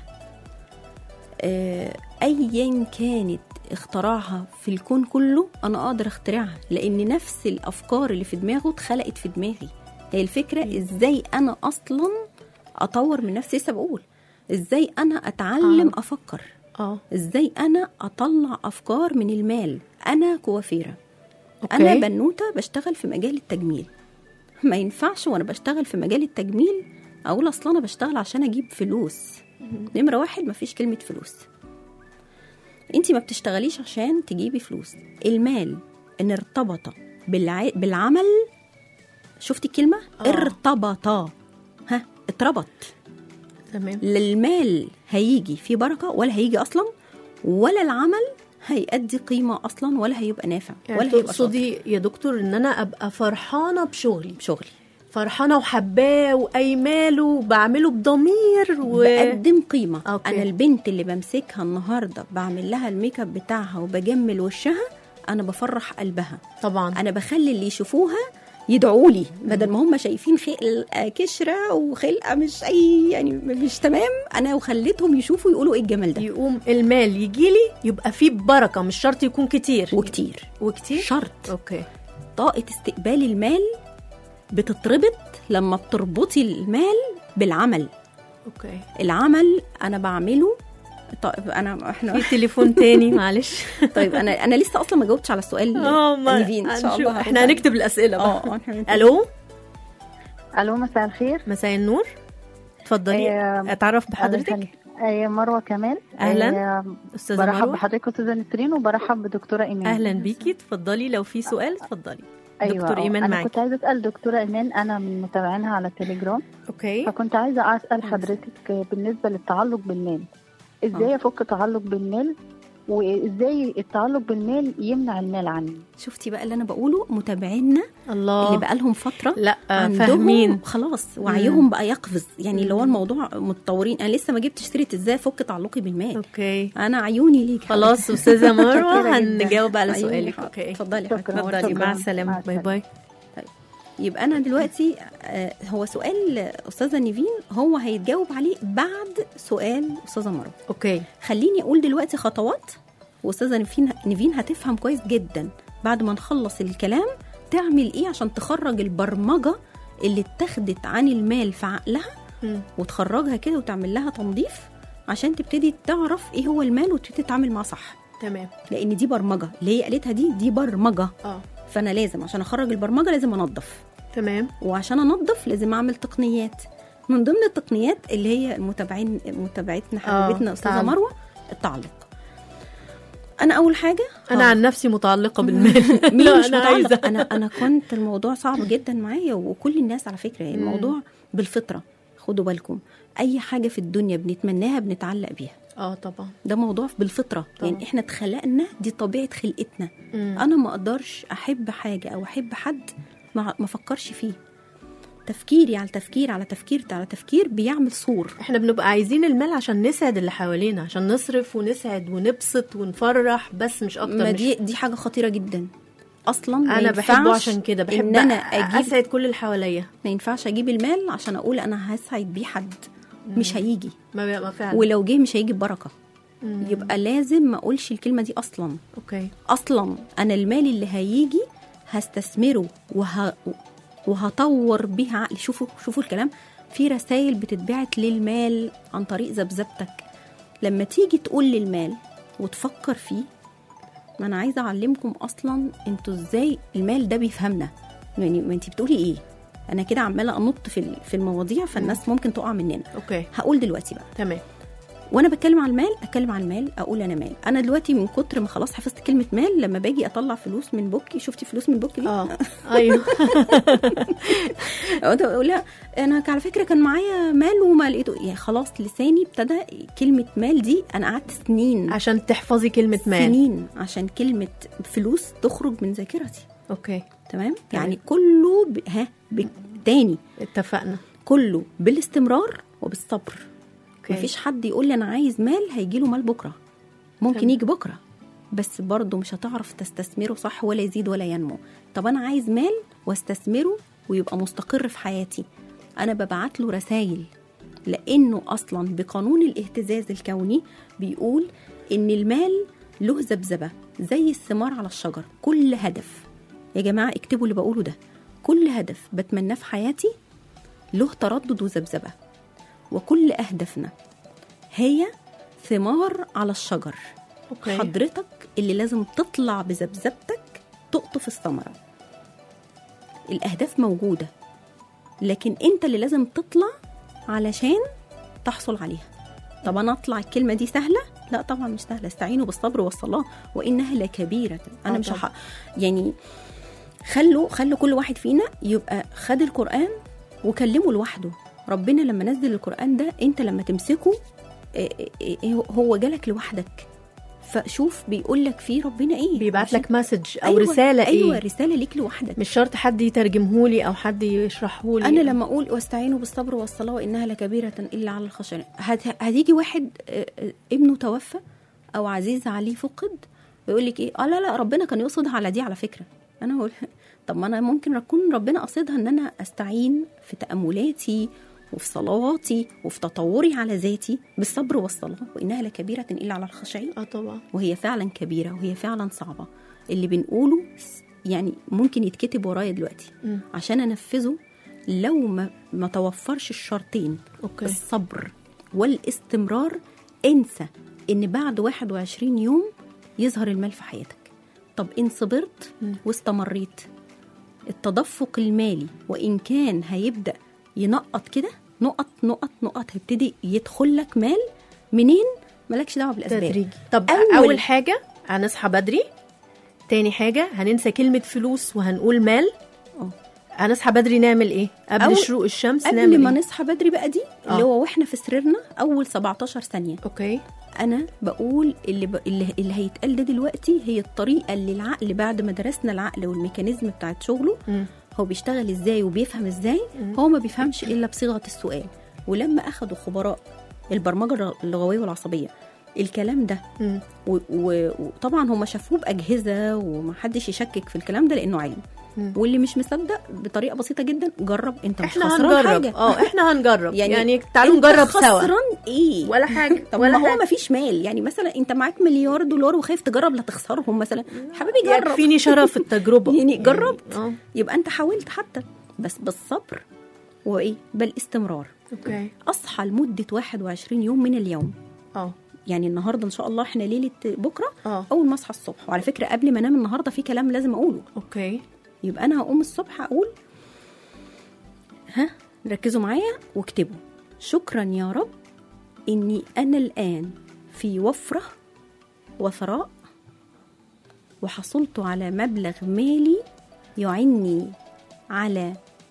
Speaker 3: ايا كانت اختراعها في الكون كله انا اقدر اخترعها، لان نفس الافكار اللي في دماغه اتخلقت في دماغي. هي الفكره ازاي انا اصلا اطور من نفسي، لسه بقول ازاي انا اتعلم آه. افكر اه ازاي انا اطلع افكار من المال. انا كوافيره، انا بنوته بشتغل في مجال التجميل، ما ينفعش وانا بشتغل في مجال التجميل اقول اصلا انا بشتغل عشان اجيب فلوس. نمره واحد، ما فيش كلمه فلوس، انتي ما بتشتغليش عشان تجيبي فلوس. المال ان ارتبط بالع... بالعمل، شفتي الكلمه آه. ارتبط، ها اتربط،
Speaker 2: تمام.
Speaker 3: للمال هيجي في بركه ولا هيجي اصلا، ولا العمل هيأدي قيمه اصلا ولا هيبقى نافع
Speaker 2: يعني
Speaker 3: ولا هيبقى
Speaker 2: تقصدي يا دكتور ان انا ابقى فرحانه بشغلي
Speaker 3: بشغلي
Speaker 2: فرحانه وحباه وايماله وبعمله بضمير و...
Speaker 3: بقدم قيمه.
Speaker 2: أوكي.
Speaker 3: انا البنت اللي بمسكها النهارده بعمل لها الميك اب بتاعها وبجمل وشها، انا بفرح قلبها
Speaker 2: طبعا.
Speaker 3: انا بخلي اللي يشوفوها يدعوا لي، بدل ما هم شايفين خلقه كشره وخلقه مش اي يعني مش تمام، انا وخليتهم يشوفوا يقولوا ايه الجمال ده.
Speaker 2: يقوم المال يجي لي يبقى فيه بركه، مش شرط يكون كتير
Speaker 3: وكتير
Speaker 2: وكتير
Speaker 3: شرط.
Speaker 2: اوكي.
Speaker 3: طاقه استقبال المال بتتربط لما بتربطي المال بالعمل.
Speaker 2: اوكي.
Speaker 3: العمل انا بعمله. طيب انا احنا
Speaker 2: في تليفون تاني معلش.
Speaker 3: طيب انا انا لسه اصلا ما جاوبتش على السؤال.
Speaker 2: اه
Speaker 3: نيفين ان شاء الله
Speaker 2: احنا هنكتب الاسئله بقى.
Speaker 3: اه
Speaker 2: الو
Speaker 6: الو مساء الخير.
Speaker 2: مساء النور، اتفضلي. آه اتعرف بحضرتك.
Speaker 6: آه مروه كمال.
Speaker 2: اهلا.
Speaker 6: آه
Speaker 2: استاذه مروه.
Speaker 6: برحب بحضرتك استاذه نسرين وبرحب بدكتوره ايمان.
Speaker 2: اهلا بيكي، اتفضلي لو في سؤال اتفضلي.
Speaker 6: أيوة.
Speaker 2: دكتور ايمان
Speaker 6: انا
Speaker 2: معاكي.
Speaker 6: كنت عايزه اسال دكتوره ايمان، انا من متابعينها على تليجرام.
Speaker 2: اوكي.
Speaker 6: فكنت عايزه اسال حضرتك بالنسبه للتعلق بالمال، ازاي افك تعلق بالمال وازاي التعلق بالمال يمنع المال عني.
Speaker 3: شفتي بقى اللي انا بقوله، متابعينا
Speaker 2: الله
Speaker 3: اللي بقى لهم فتره
Speaker 2: لا فاهمين
Speaker 3: خلاص وعيهم بقى يقفز، يعني اللي هو الموضوع متطورين. انا لسه ما جبتش سيره ازاي افك تعلقي بالمال.
Speaker 2: اوكي.
Speaker 3: انا عيوني ليك
Speaker 2: خلاص استاذه مروه هنجاوب على سؤالك. اوكي
Speaker 3: اتفضلي.
Speaker 2: اتفضلي مع السلامه. باي باي.
Speaker 3: طيب يبقى انا دلوقتي آه هو سؤال استاذه نيفين هو هيتجاوب عليه بعد سؤال استاذه مروه.
Speaker 2: اوكي.
Speaker 3: خليني اقول دلوقتي خطوات واستاذه نيفين نيفين هتفهم كويس جدا بعد ما نخلص الكلام تعمل ايه عشان تخرج البرمجه اللي اتخذت عن المال في عقلها م. وتخرجها كده وتعمل لها تنظيف عشان تبتدي تعرف ايه هو المال وتبتدي تتعامل معاه صح.
Speaker 2: تمام.
Speaker 3: لان دي برمجه اللي هي قالتها دي دي برمجه.
Speaker 2: اه
Speaker 3: فانا لازم عشان اخرج البرمجه لازم انظف.
Speaker 2: تمام.
Speaker 3: وعشان انظف لازم اعمل تقنيات. من ضمن التقنيات اللي هي المتابعين متابعتنا حبيبتنا استاذه مروه التعلق. انا اول حاجه
Speaker 2: انا عن نفسي متعلقه بالمال.
Speaker 3: مين مش متعلقه؟ انا انا كنت الموضوع صعب جدا معايا وكل الناس على فكره. الموضوع بالفطره، خدوا بالكم اي حاجه في الدنيا بنتمناها بنتعلق بيها.
Speaker 2: اه طبعا
Speaker 3: ده موضوع بالفطره طبعا. يعني احنا اتخلقنا دي طبيعه خلقتنا. مم. انا ما اقدرش احب حاجه او احب حد ما ما افكرش فيه. تفكيري على تفكير على تفكير على تفكير بيعمل صور.
Speaker 2: احنا بنبقى عايزين المال عشان نسعد اللي حوالينا، عشان نصرف ونسعد ونبسط ونفرح، بس مش اكتر.
Speaker 3: ما دي دي حاجه خطيره جدا اصلا.
Speaker 2: انا بحبه عشان كده، بحب
Speaker 3: إن أنا أجيب
Speaker 2: اسعد كل اللي حواليا.
Speaker 3: ما ينفعش اجيب المال عشان اقول انا هسعد بيه حد. مم. مش هيجي.
Speaker 2: ما ما فعلا.
Speaker 3: ولو جه مش هيجي ببركه.
Speaker 2: مم.
Speaker 3: يبقى لازم ما اقولش الكلمه دي اصلا.
Speaker 2: اوكي.
Speaker 3: اصلا انا المال اللي هيجي هستثمره وه... وهطور بيه عقلي. شوفوا شوفوا الكلام، في رسائل بتتبعت للمال عن طريق ذبذبتك. لما تيجي تقول للمال وتفكر فيه، ما انا عايزه اعلمكم اصلا انتوا ازاي المال ده بيفهمنا. يعني ما انت بتقولي ايه، انا كده عماله انط في في المواضيع فالناس ممكن تقع مننا.
Speaker 2: اوكي.
Speaker 3: هقول دلوقتي بقى
Speaker 2: تمام.
Speaker 3: وانا بتكلم عن المال اتكلم عن المال، اقول انا مال. انا دلوقتي من كتر ما خلاص حفظت كلمه مال، لما باجي اطلع فلوس من بوكي، شفتي فلوس من بوكي دي؟
Speaker 2: اه ايوه.
Speaker 3: اقول لها انا على فكره كان معايا مال وما لقيته. يعني خلاص لساني ابتدى كلمه مال دي، انا قعدت سنين
Speaker 2: عشان تحفظي كلمه مال،
Speaker 3: سنين عشان كلمه فلوس تخرج من ذاكرتي.
Speaker 2: اوكي
Speaker 3: تمام. يعني كله ب... ها ب... تاني
Speaker 2: اتفقنا،
Speaker 3: كله بالاستمرار وبالصبر.
Speaker 2: أوكي.
Speaker 3: مفيش حد يقول لي انا عايز مال هيجيله مال بكره، ممكن
Speaker 2: تمام.
Speaker 3: يجي بكره بس برضه مش هتعرف تستثمره صح، ولا يزيد ولا ينمو. طب انا عايز مال واستثمره ويبقى مستقر في حياتي، انا ببعت له رسائل، لانه اصلا بقانون الاهتزاز الكوني بيقول ان المال له ذبذبه زي الثمار على الشجر. كل هدف، يا جماعه اكتبوا اللي بقوله ده، كل هدف بتمناه في حياتي له تردد وذبذبه، وكل أهدافنا هي ثمار على الشجر.
Speaker 2: أوكي.
Speaker 3: حضرتك اللي لازم تطلع بذبذبتك تقطف الثمرة. الأهداف موجودة، لكن أنت اللي لازم تطلع علشان تحصل عليها. طب أنا أطلع الكلمة دي سهلة؟ لا طبعا مش سهلة. استعينوا بالصبر والصلاة وإنها لكبيرة. أنا مش هح... يعني خلوا خلوا كل واحد فينا يبقى خد القرآن وكلمه لوحده. ربنا لما نزل القرآن ده، انت لما تمسكه هو جالك لوحدك. فشوف بيقول لك فيه ربنا ايه،
Speaker 2: بيبعت لك مسج او
Speaker 3: أيوة
Speaker 2: رسالة ايه.
Speaker 3: ايوه رسالة ليك لوحدك،
Speaker 2: مش شرط حد يترجمهولي او حد يشرحهولي.
Speaker 3: انا لما اقول واستعينوا بالصبر والصلاة وانها لكبيرة الا على الخاشعين، هتيجي واحد ابنه توفى او عزيز عليه فقد ويقول لك ايه، اه لا لا ربنا كان يقصدها على دي على فكرة. انا اقول طب ما انا ممكن اكون ربنا قصدها ان انا استعين في تأملاتي وفي صلواتي وفي تطوري على ذاتي بالصبر والصلاة وإنها لكبيرة إلا على الخاشعين.
Speaker 2: اه طبعا.
Speaker 3: وهي فعلا كبيرة وهي فعلا صعبة. اللي بنقوله يعني ممكن يتكتب ورايا دلوقتي م. عشان أنفذه. لو ما, ما توفرش الشرطين،
Speaker 2: أوكي.
Speaker 3: الصبر والاستمرار، انسى إن بعد واحد وعشرين يوم يظهر المال في حياتك. طب إن صبرت م. واستمريت، التدفق المالي وإن كان هيبدأ ينقط كده نقط نقط نقط، هيبتدي يدخل لك مال منين؟ مالكش دعوه بالاسباب.
Speaker 2: تدريجي. طب
Speaker 3: أول,
Speaker 2: اول حاجه هنصحى بدري، تاني حاجه هننسى كلمه فلوس وهنقول مال. اه هنصحى بدري نعمل ايه قبل شروق الشمس؟
Speaker 3: قبل
Speaker 2: نعمل
Speaker 3: ما
Speaker 2: إيه؟
Speaker 3: نصحى بدري بقى دي أوه. اللي هو واحنا في سريرنا اول سبعتاشر ثانيه.
Speaker 2: اوكي.
Speaker 3: انا بقول اللي ب... اللي, اللي هيتقال ده دلوقتي هي الطريقه اللي العقل بعد ما درسنا العقل والميكانيزم بتاعت شغله م. هو بيشتغل ازاي وبيفهم ازاي. م. هو ما بيفهمش الا بصيغه السؤال. ولما اخدوا خبراء البرمجه اللغويه والعصبيه الكلام ده، وطبعا هم شافوه باجهزه ومحدش يشكك في الكلام ده لانه علم. مم. واللي مش مصدق بطريقه بسيطه جدا، جرب. انت مش خسران حاجه.
Speaker 2: اه احنا هنجرب يعني, يعني
Speaker 3: تعالوا
Speaker 2: نجرب سوا.
Speaker 3: خسران ايه
Speaker 2: ولا حاجه.
Speaker 3: طب ما هو ما فيش مال. يعني مثلا انت معاك مليار دولار وخايف تجرب لا تخسرهم مثلا، حبيبي جرب.
Speaker 2: يكفيني شرف التجربه.
Speaker 3: يعني جربت
Speaker 2: يعني.
Speaker 3: يبقى انت حاولت حتى، بس بالصبر وايه بالاستمرار.
Speaker 2: اوكي.
Speaker 3: اصحى لمده واحد وعشرين يوم من اليوم.
Speaker 2: اه
Speaker 3: يعني النهارده ان شاء الله احنا ليله بكره.
Speaker 2: أوه.
Speaker 3: اول ما اصحى الصبح، وعلى فكره قبل ما انام النهارده في كلام لازم اقوله.
Speaker 2: اوكي.
Speaker 3: يبقى انا هقوم الصبح اقول، ها ركزوا معايا واكتبوا: شكرا يا رب اني انا الان في وفره وثراء، وحصلت على مبلغ مالي يعني على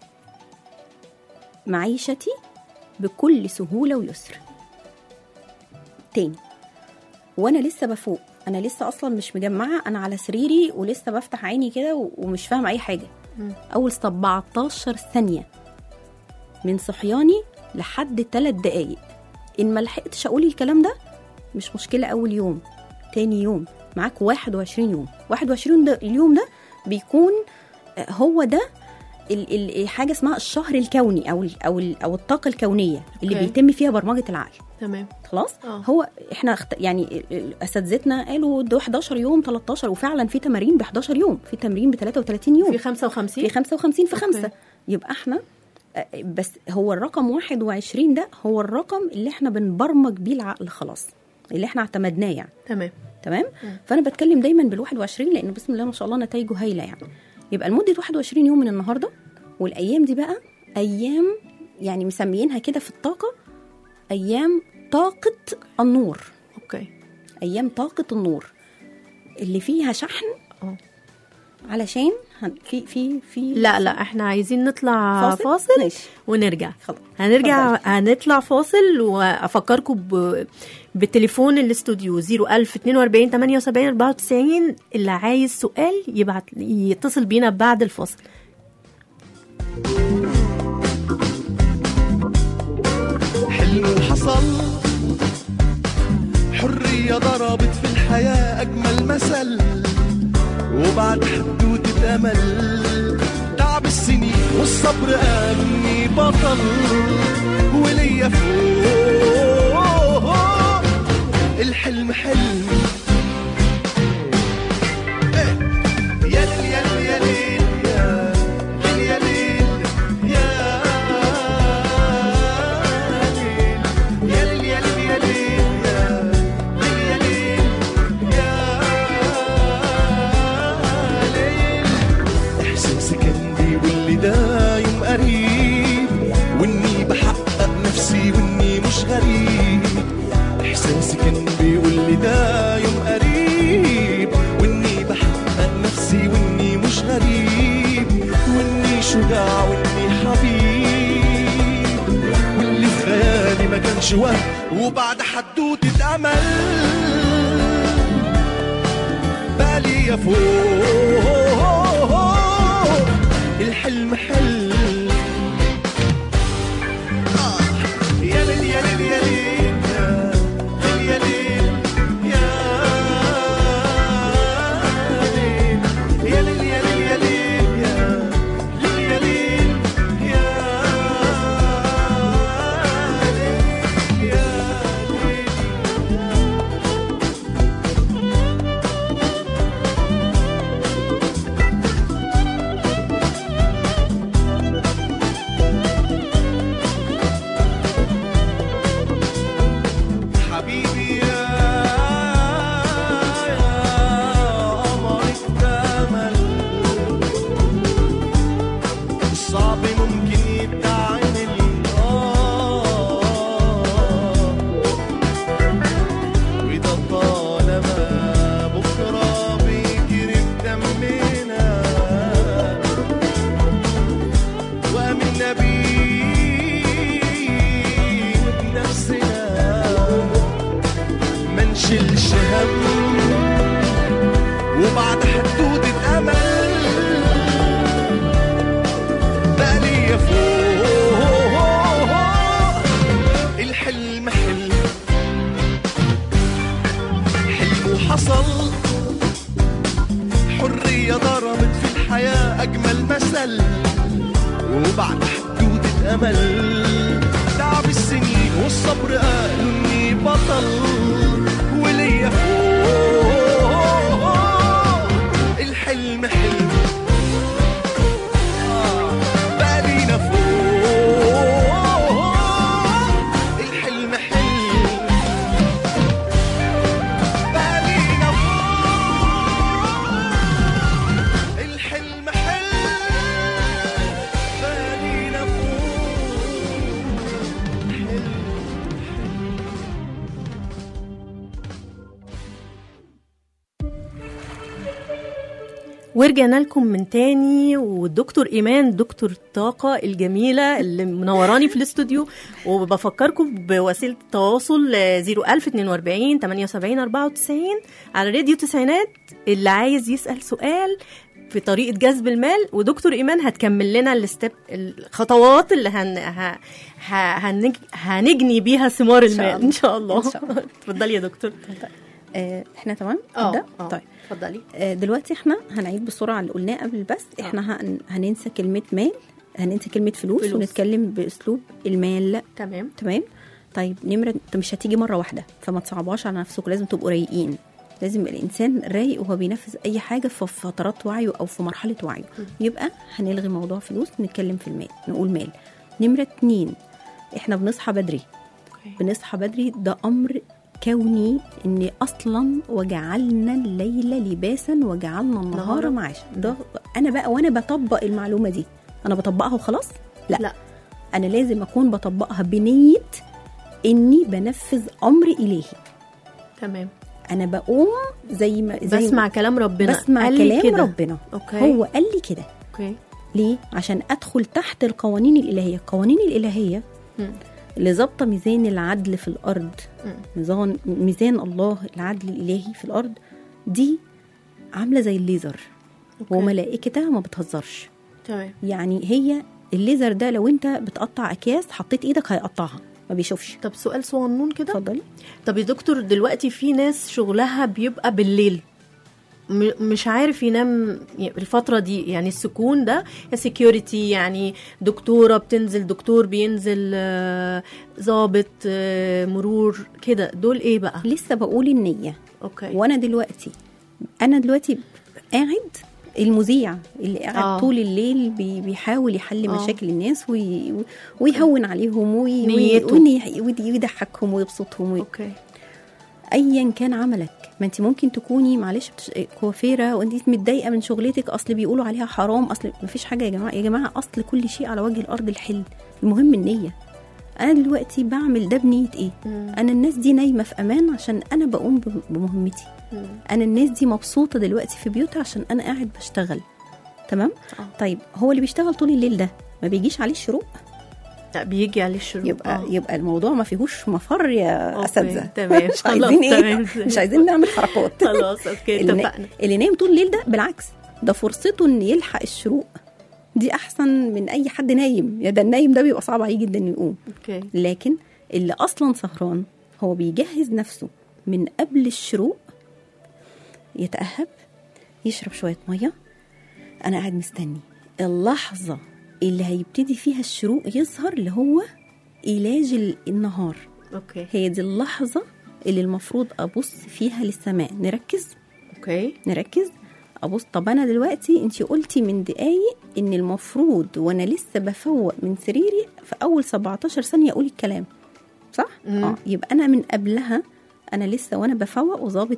Speaker 3: معيشتي بكل سهوله ويسر. تاني، وانا لسه بفوق، انا لسه اصلا مش مجمعه، انا على سريري ولسه بفتح عيني كده ومش فاهمه اي حاجه. م. اول سبعتاشر ثانيه من صحياني لحد ثلاث دقايق، ان ما لحقتش اقول الكلام ده مش مشكله. اول يوم، تاني يوم، معاك واحد وعشرين يوم. واحد وعشرين ده اليوم ده بيكون هو ده ال- ال- حاجه اسمها الشهر الكوني او ال او ال او الطاقه الكونيه اللي
Speaker 2: أوكي.
Speaker 3: بيتم فيها برمجه العقل.
Speaker 2: تمام.
Speaker 3: خلاص.
Speaker 2: آه.
Speaker 3: هو احنا اخت... يعني اساتذتنا قالوا ده حداشر يوم تلتاشر، وفعلا في تمارين ب حداشر يوم، في تمرين ب تلاتة وتلاتين يوم،
Speaker 2: في خمسة وخمسين
Speaker 3: في خمسة وخمسين في خمسة.
Speaker 2: أوكي.
Speaker 3: يبقى احنا بس هو الرقم واحد وعشرين ده هو الرقم اللي احنا بنبرمج بيه العقل، خلاص اللي احنا اعتمدناه يعني.
Speaker 2: تمام.
Speaker 3: تمام. فانا بتكلم دايما بالواحد وعشرين لانه بسم الله ما شاء الله نتائجه هايله يعني. يبقى لمده واحد وعشرين يوم من النهارده، والايام دي بقى ايام يعني مسميينها كده في الطاقه ايام طاقه النور.
Speaker 2: اوكي.
Speaker 3: ايام طاقه النور اللي فيها شحن.
Speaker 2: اه
Speaker 3: علشان هن... في في في
Speaker 2: لا لا احنا عايزين نطلع
Speaker 3: فاصل,
Speaker 2: فاصل
Speaker 3: ماشي.
Speaker 2: ونرجع.
Speaker 3: خلاص
Speaker 2: هنرجع هنطلع فاصل، وافكركم ب... بالتليفون الاستوديو صفر ألف اتنين وأربعين تمانية وسبعين أربعة وتسعين. اللي عايز سؤال يبعت يتصل بينا بعد الفاصل.
Speaker 7: حلم حصل، حرية ضربت في الحياة أجمل مثل، وبعد حدوتة أمل تعب السنين والصبر أغني بطل، وليا فوق الحلم حلم. يا ليل يا ليل يا ليل يا ليل يا ليل يا ليل يا ليل يا ليل يا ليل. إحساسي كان بيقول لي ده يوم قريب، وإني بحقق نفسي وإني مش غريب. إحساسي كان بيقول لي ده يوم قريب، وإني بحقق نفسي وإني مش غريب، وإني شجاع وإني حبيب، واللي في خيالي ما كانش وهم، وبعد حدوتة أمل بالي يا فوق الحلم حلم. آه. يا ليل يا ليل يا ليل يا ليل يا ليل يا ليل يا ليل يا ليل يا ليل يا ليل يا حبيبي يا قمر اكتمل، الصعب ممكن يتعمل آه، وده طالما بكرة بيجري بدمنا، وآمنا بيه وبنفسنا ما نشيلش هم، وبعد حدودة أمل بالي يا فوق الحلم حلم. حلم وحصل، حرية ضربت في الحياة أجمل مثل، وبعد حدودة أمل تعب السنين والصبر قالوا إني بطل، وليا فوق الحلم حلم. آه. بالينا فوق الحلم حلم، بالينا فوق الحلم حلم، بالينا فوق حلم.
Speaker 2: ورجعنا لكم من تاني، والدكتور إيمان دكتور الطاقة الجميلة اللي منوراني في الاستوديو، وبفكركم بوسيلة التواصل صفر ألف اتنين وأربعين تمانية وسبعين أربعة وتسعين على راديو تسعينات. اللي عايز يسأل سؤال في طريقة جذب المال، ودكتور إيمان هتكمل لنا الستيب الخطوات اللي هن... ه... ه... هنج... هنجني بيها ثمار المال إن شاء الله. اتفضلي يا دكتور.
Speaker 3: آه احنا تمام
Speaker 2: اه
Speaker 3: نبدأ؟
Speaker 2: اه
Speaker 3: طيب
Speaker 2: اتفضلي.
Speaker 3: آه دلوقتي احنا هنعيد بسرعه اللي قلناه قبل البث. احنا هن... هننسى كلمه مال، هننسى كلمه فلوس,
Speaker 2: فلوس.
Speaker 3: ونتكلم باسلوب المال.
Speaker 2: تمام
Speaker 3: تمام. طيب نمره، انت مش هتيجي مره واحده فما تصعبوهاش على نفسكم، لازم تبقوا رايقين. لازم الانسان رايق وهو بينفذ اي حاجه في فترات وعيه او في مرحله وعيه. يبقى هنلغي موضوع فلوس، نتكلم في المال، نقول مال. نمره اتنين، احنا بنصحى بدري. بنصحى بدري ده امر كوني، ان اصلا وجعلنا الليل لباسا وجعلنا النهار معاشا. ده انا بقى وانا بطبق المعلومه دي، انا بطبقها وخلاص؟ لا, لا. انا لازم اكون بطبقها بنيه اني بنفذ امر الهي.
Speaker 2: تمام.
Speaker 3: انا بقوم زي ما زي
Speaker 2: بسمع كلام ربنا،
Speaker 3: بسمع كلام كده. ربنا.
Speaker 2: أوكي.
Speaker 3: هو قال لي كده.
Speaker 2: اوكي.
Speaker 3: ليه؟ عشان ادخل تحت القوانين الالهيه. القوانين الالهيه م. اللي ظابطه ميزان العدل في الارض، ميزان ميزان الله العدل الالهي في الارض، دي عامله زي الليزر. أوكي. وملائكتها ما بتهزرش.
Speaker 2: تمام.
Speaker 3: يعني هي الليزر ده لو انت بتقطع اكياس حطيت ايدك هيقطعها، ما بيشوفش.
Speaker 2: طب سؤال صغنون كده.
Speaker 3: اتفضلي.
Speaker 2: طب يا دكتور، دلوقتي في ناس شغلها بيبقى بالليل، مش عارف ينام الفترة دي، يعني السكون ده يا سيكيورتي، يعني دكتورة بتنزل، دكتور بينزل، ضابط مرور كده، دول ايه بقى؟
Speaker 3: لسه بقول النية.
Speaker 2: اوكي.
Speaker 3: وانا دلوقتي انا دلوقتي قاعد المذيع اللي قاعد آه. طول الليل بيحاول يحل آه. مشاكل الناس وي... ويهون عليهم وي... ويضحكهم ويبسطهم وي...
Speaker 2: اوكي.
Speaker 3: ايا كان عملك، ما انت ممكن تكوني معلش بتش... كوافيره وانت متضايقه من شغلتك، اصل بيقولوا عليها حرام، اصل ما فيش حاجه. يا جماعه يا جماعه اصل كل شيء على وجه الارض الحل، المهم النيه. انا دلوقتي بعمل ده بنيه ايه؟ مم. انا الناس دي نايمه في امان عشان انا بقوم بمهمتي. مم. انا الناس دي مبسوطه دلوقتي في بيوتها عشان انا قاعد بشتغل. تمام. آه. طيب هو اللي بيشتغل طول الليل ده ما بيجيش عليه الشروق؟
Speaker 2: لا بيجي عليه الشروق.
Speaker 3: يبقى آه. يبقى الموضوع ما فيهوش مفر يا اساتذه.
Speaker 2: تمام.
Speaker 3: مش عايزين ايه، مش عايزين نعمل حركات.
Speaker 2: خلاص اوكي اتفقنا.
Speaker 3: اللي نايم طول الليل ده بالعكس، ده فرصته ان يلحق الشروق، دي احسن من اي حد نايم. يا ده النايم ده بيبقى صعب عليه جدا انه يقوم.
Speaker 2: اوكي.
Speaker 3: لكن اللي اصلا سهران هو بيجهز نفسه من قبل الشروق، يتأهب، يشرب شويه ميه. انا قاعد مستني اللحظه اللي هيبتدي فيها الشروق يظهر، اللي هو علاج النهار.
Speaker 2: اوكي.
Speaker 3: هي دي اللحظه اللي المفروض ابص فيها للسماء. نركز.
Speaker 2: اوكي.
Speaker 3: نركز ابص. طب انا دلوقتي انتي قلتي من دقايق ان المفروض وانا لسه بفوق من سريري في اول سبعتاشر ثانيه اقول الكلام، صح؟ مم. اه يبقى انا من قبلها انا لسه وانا بفوق وظابط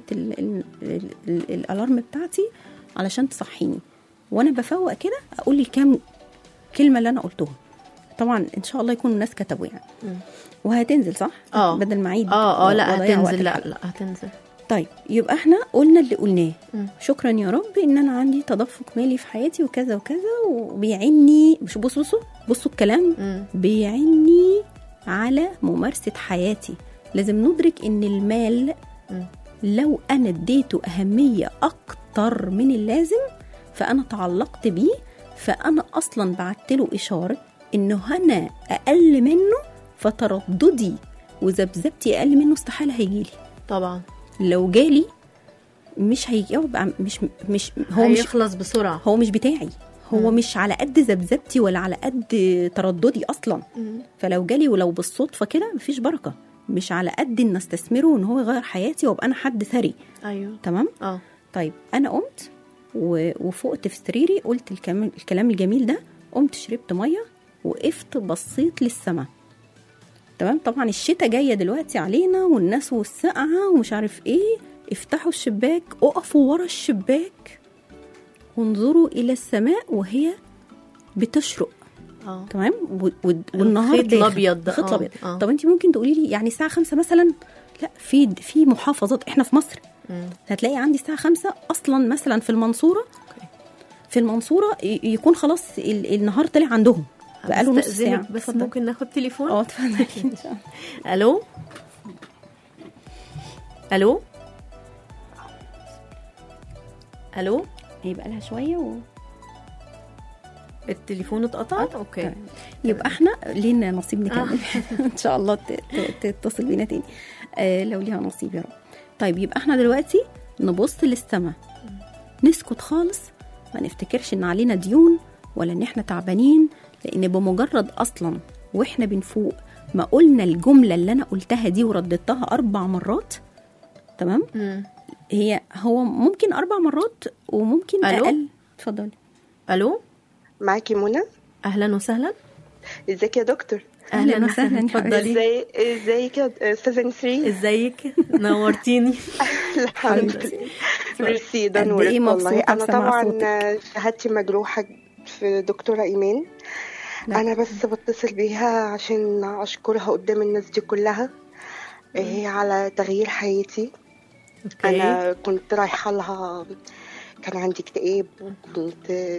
Speaker 3: الالارم بتاعتي علشان تصحيني، وانا بفوق كده اقول الكام كلمه اللي انا قلتهم. طبعا ان شاء الله يكون الناس كتبوا يعني. مم. وهتنزل صح؟
Speaker 2: اه
Speaker 3: بدل ما اعيد.
Speaker 2: اه اه لا هتنزل. لا لا هتنزل.
Speaker 3: طيب يبقى احنا قلنا اللي قلناه. شكرا يا رب ان انا عندي تدفق مالي في حياتي وكذا وكذا، وبيعني مش بصوا بصوا بصوا الكلام م. بيعني على ممارسة حياتي. لازم ندرك ان المال م. لو انا اديته اهمية اكتر من اللازم فانا تعلقت بيه، فانا اصلا بعتله اشارة انه انا اقل منه، فترددي وذبذبتي اقل منه استحالة هيجيلي.
Speaker 2: طبعا
Speaker 3: لو جالي مش هيجاوب، مش مش هو
Speaker 2: هيخلص بسرعه،
Speaker 3: هو مش بتاعي، هو مم. مش على قد ذبذبتي ولا على قد ترددي اصلا. مم. فلو جالي ولو بالصدفه كده مفيش بركه، مش على قد ان استثمره ان هو يغير حياتي وابقى انا حد ثري.
Speaker 2: ايوه
Speaker 3: تمام.
Speaker 2: اه
Speaker 3: طيب انا قمت وفقت في سريري، قلت الكلام الكلام الجميل ده، قمت شربت ميه، وقفت بصيت للسماء. تمام. طبعا الشتاء جايه دلوقتي علينا والناس والسقعه ومش عارف ايه، افتحوا الشباك، اقفوا ورا الشباك وانظروا الى السماء وهي بتشرق. اه تمام. والنهار
Speaker 2: الخيط الابيض ده
Speaker 3: خيط ابيض. آه. طب انت ممكن تقولي لي يعني الساعه خمسة مثلا؟ لا، في في محافظات احنا في مصر مم. هتلاقي عندي الساعه خمسة اصلا مثلا في المنصوره. أوكي. في المنصوره يكون خلاص النهار طلع عندهم بقاله نص ساعه.
Speaker 2: بس فضل. ممكن ناخد تليفون؟
Speaker 3: اه اتفضلي.
Speaker 2: الو الو الو
Speaker 3: يبقى لها شويه و...
Speaker 2: التليفون اتقطع. اوكي. طيب.
Speaker 3: يبقى احنا لينا نصيب نكمل. آه. ان شاء الله تتصل بينا تاني آه لو ليها نصيب يا رب. طيب يبقى احنا دلوقتي نبص للسما، نسكت خالص، ما نفتكرش ان علينا ديون ولا ان احنا تعبانين، لان بمجرد اصلا واحنا بنفوق ما قلنا الجمله اللي انا قلتها دي ورددتها اربع مرات، تمام؟
Speaker 2: مم.
Speaker 3: هي هو ممكن اربع مرات وممكن
Speaker 2: ألو؟
Speaker 3: اقل. اتفضلي.
Speaker 2: الو،
Speaker 8: معاكي منى.
Speaker 2: اهلا وسهلا.
Speaker 8: ازيك يا دكتور؟
Speaker 3: اهلا وسهلا،
Speaker 2: اتفضلي.
Speaker 8: ازاي ازيك يا استاذه نسرين؟
Speaker 2: ازيك؟ نورتيني.
Speaker 8: الحمد لله. ميرسي، ده
Speaker 3: قد
Speaker 8: نورك
Speaker 3: إيه
Speaker 8: والله.
Speaker 3: مبسوطة
Speaker 8: انا
Speaker 3: بسمع
Speaker 8: طبعا
Speaker 3: صوتك.
Speaker 8: شهادتي مجروحه في دكتوره ايمان.
Speaker 3: لا.
Speaker 8: انا بس بتصل بيها عشان اشكرها قدام الناس دي كلها إيه على تغيير حياتي.
Speaker 2: اوكي.
Speaker 8: انا كنت رايحه لها، كان عندي اكتئاب، وكنت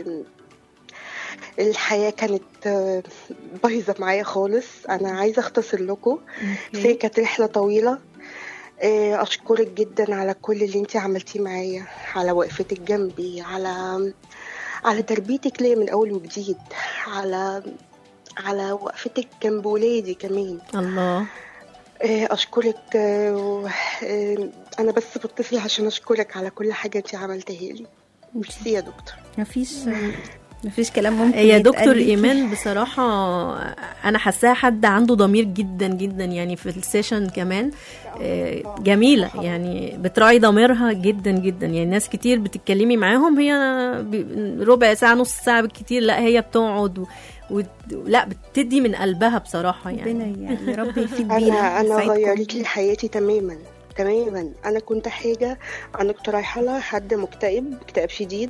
Speaker 8: الحياه كانت بايظه معايا خالص. انا عايزه اختصر لكم، بس هي كانت رحله طويله. إيه، اشكرك جدا على كل اللي انتي عملتيه معايا، على وقفتك جنبي، على على تربيتك ليا من اول وجديد، على على وقفتك جنب ولادي كمان.
Speaker 2: الله.
Speaker 8: إيه، اشكرك. إيه، إيه، انا بس بتصل عشان اشكرك على كل حاجه انتي عملتيها لي. ميرسي يا دكتور.
Speaker 3: مفيش مفيش كلام ممكن
Speaker 2: يا
Speaker 3: يتقال
Speaker 2: دكتور
Speaker 3: ليكي.
Speaker 2: ايمان بصراحه انا حاساها حد عنده ضمير جدا جدا، يعني في السيشن كمان آه، جميله، يعني بتراعي ضميرها جدا جدا. يعني ناس كتير بتتكلمي معاهم هي ب- ربع ساعه نص ساعه بالكتير، لا هي بتقعد و... و... لا بتدي من قلبها بصراحه. يعني
Speaker 3: ربنا يعني يا رب يفيد بينا.
Speaker 8: انا انا
Speaker 3: يسعدكم.
Speaker 8: غيرت لي حياتي تماما تماما. انا كنت حاجه، انا كنت رايحه لها حد مكتئب اكتئاب شديد.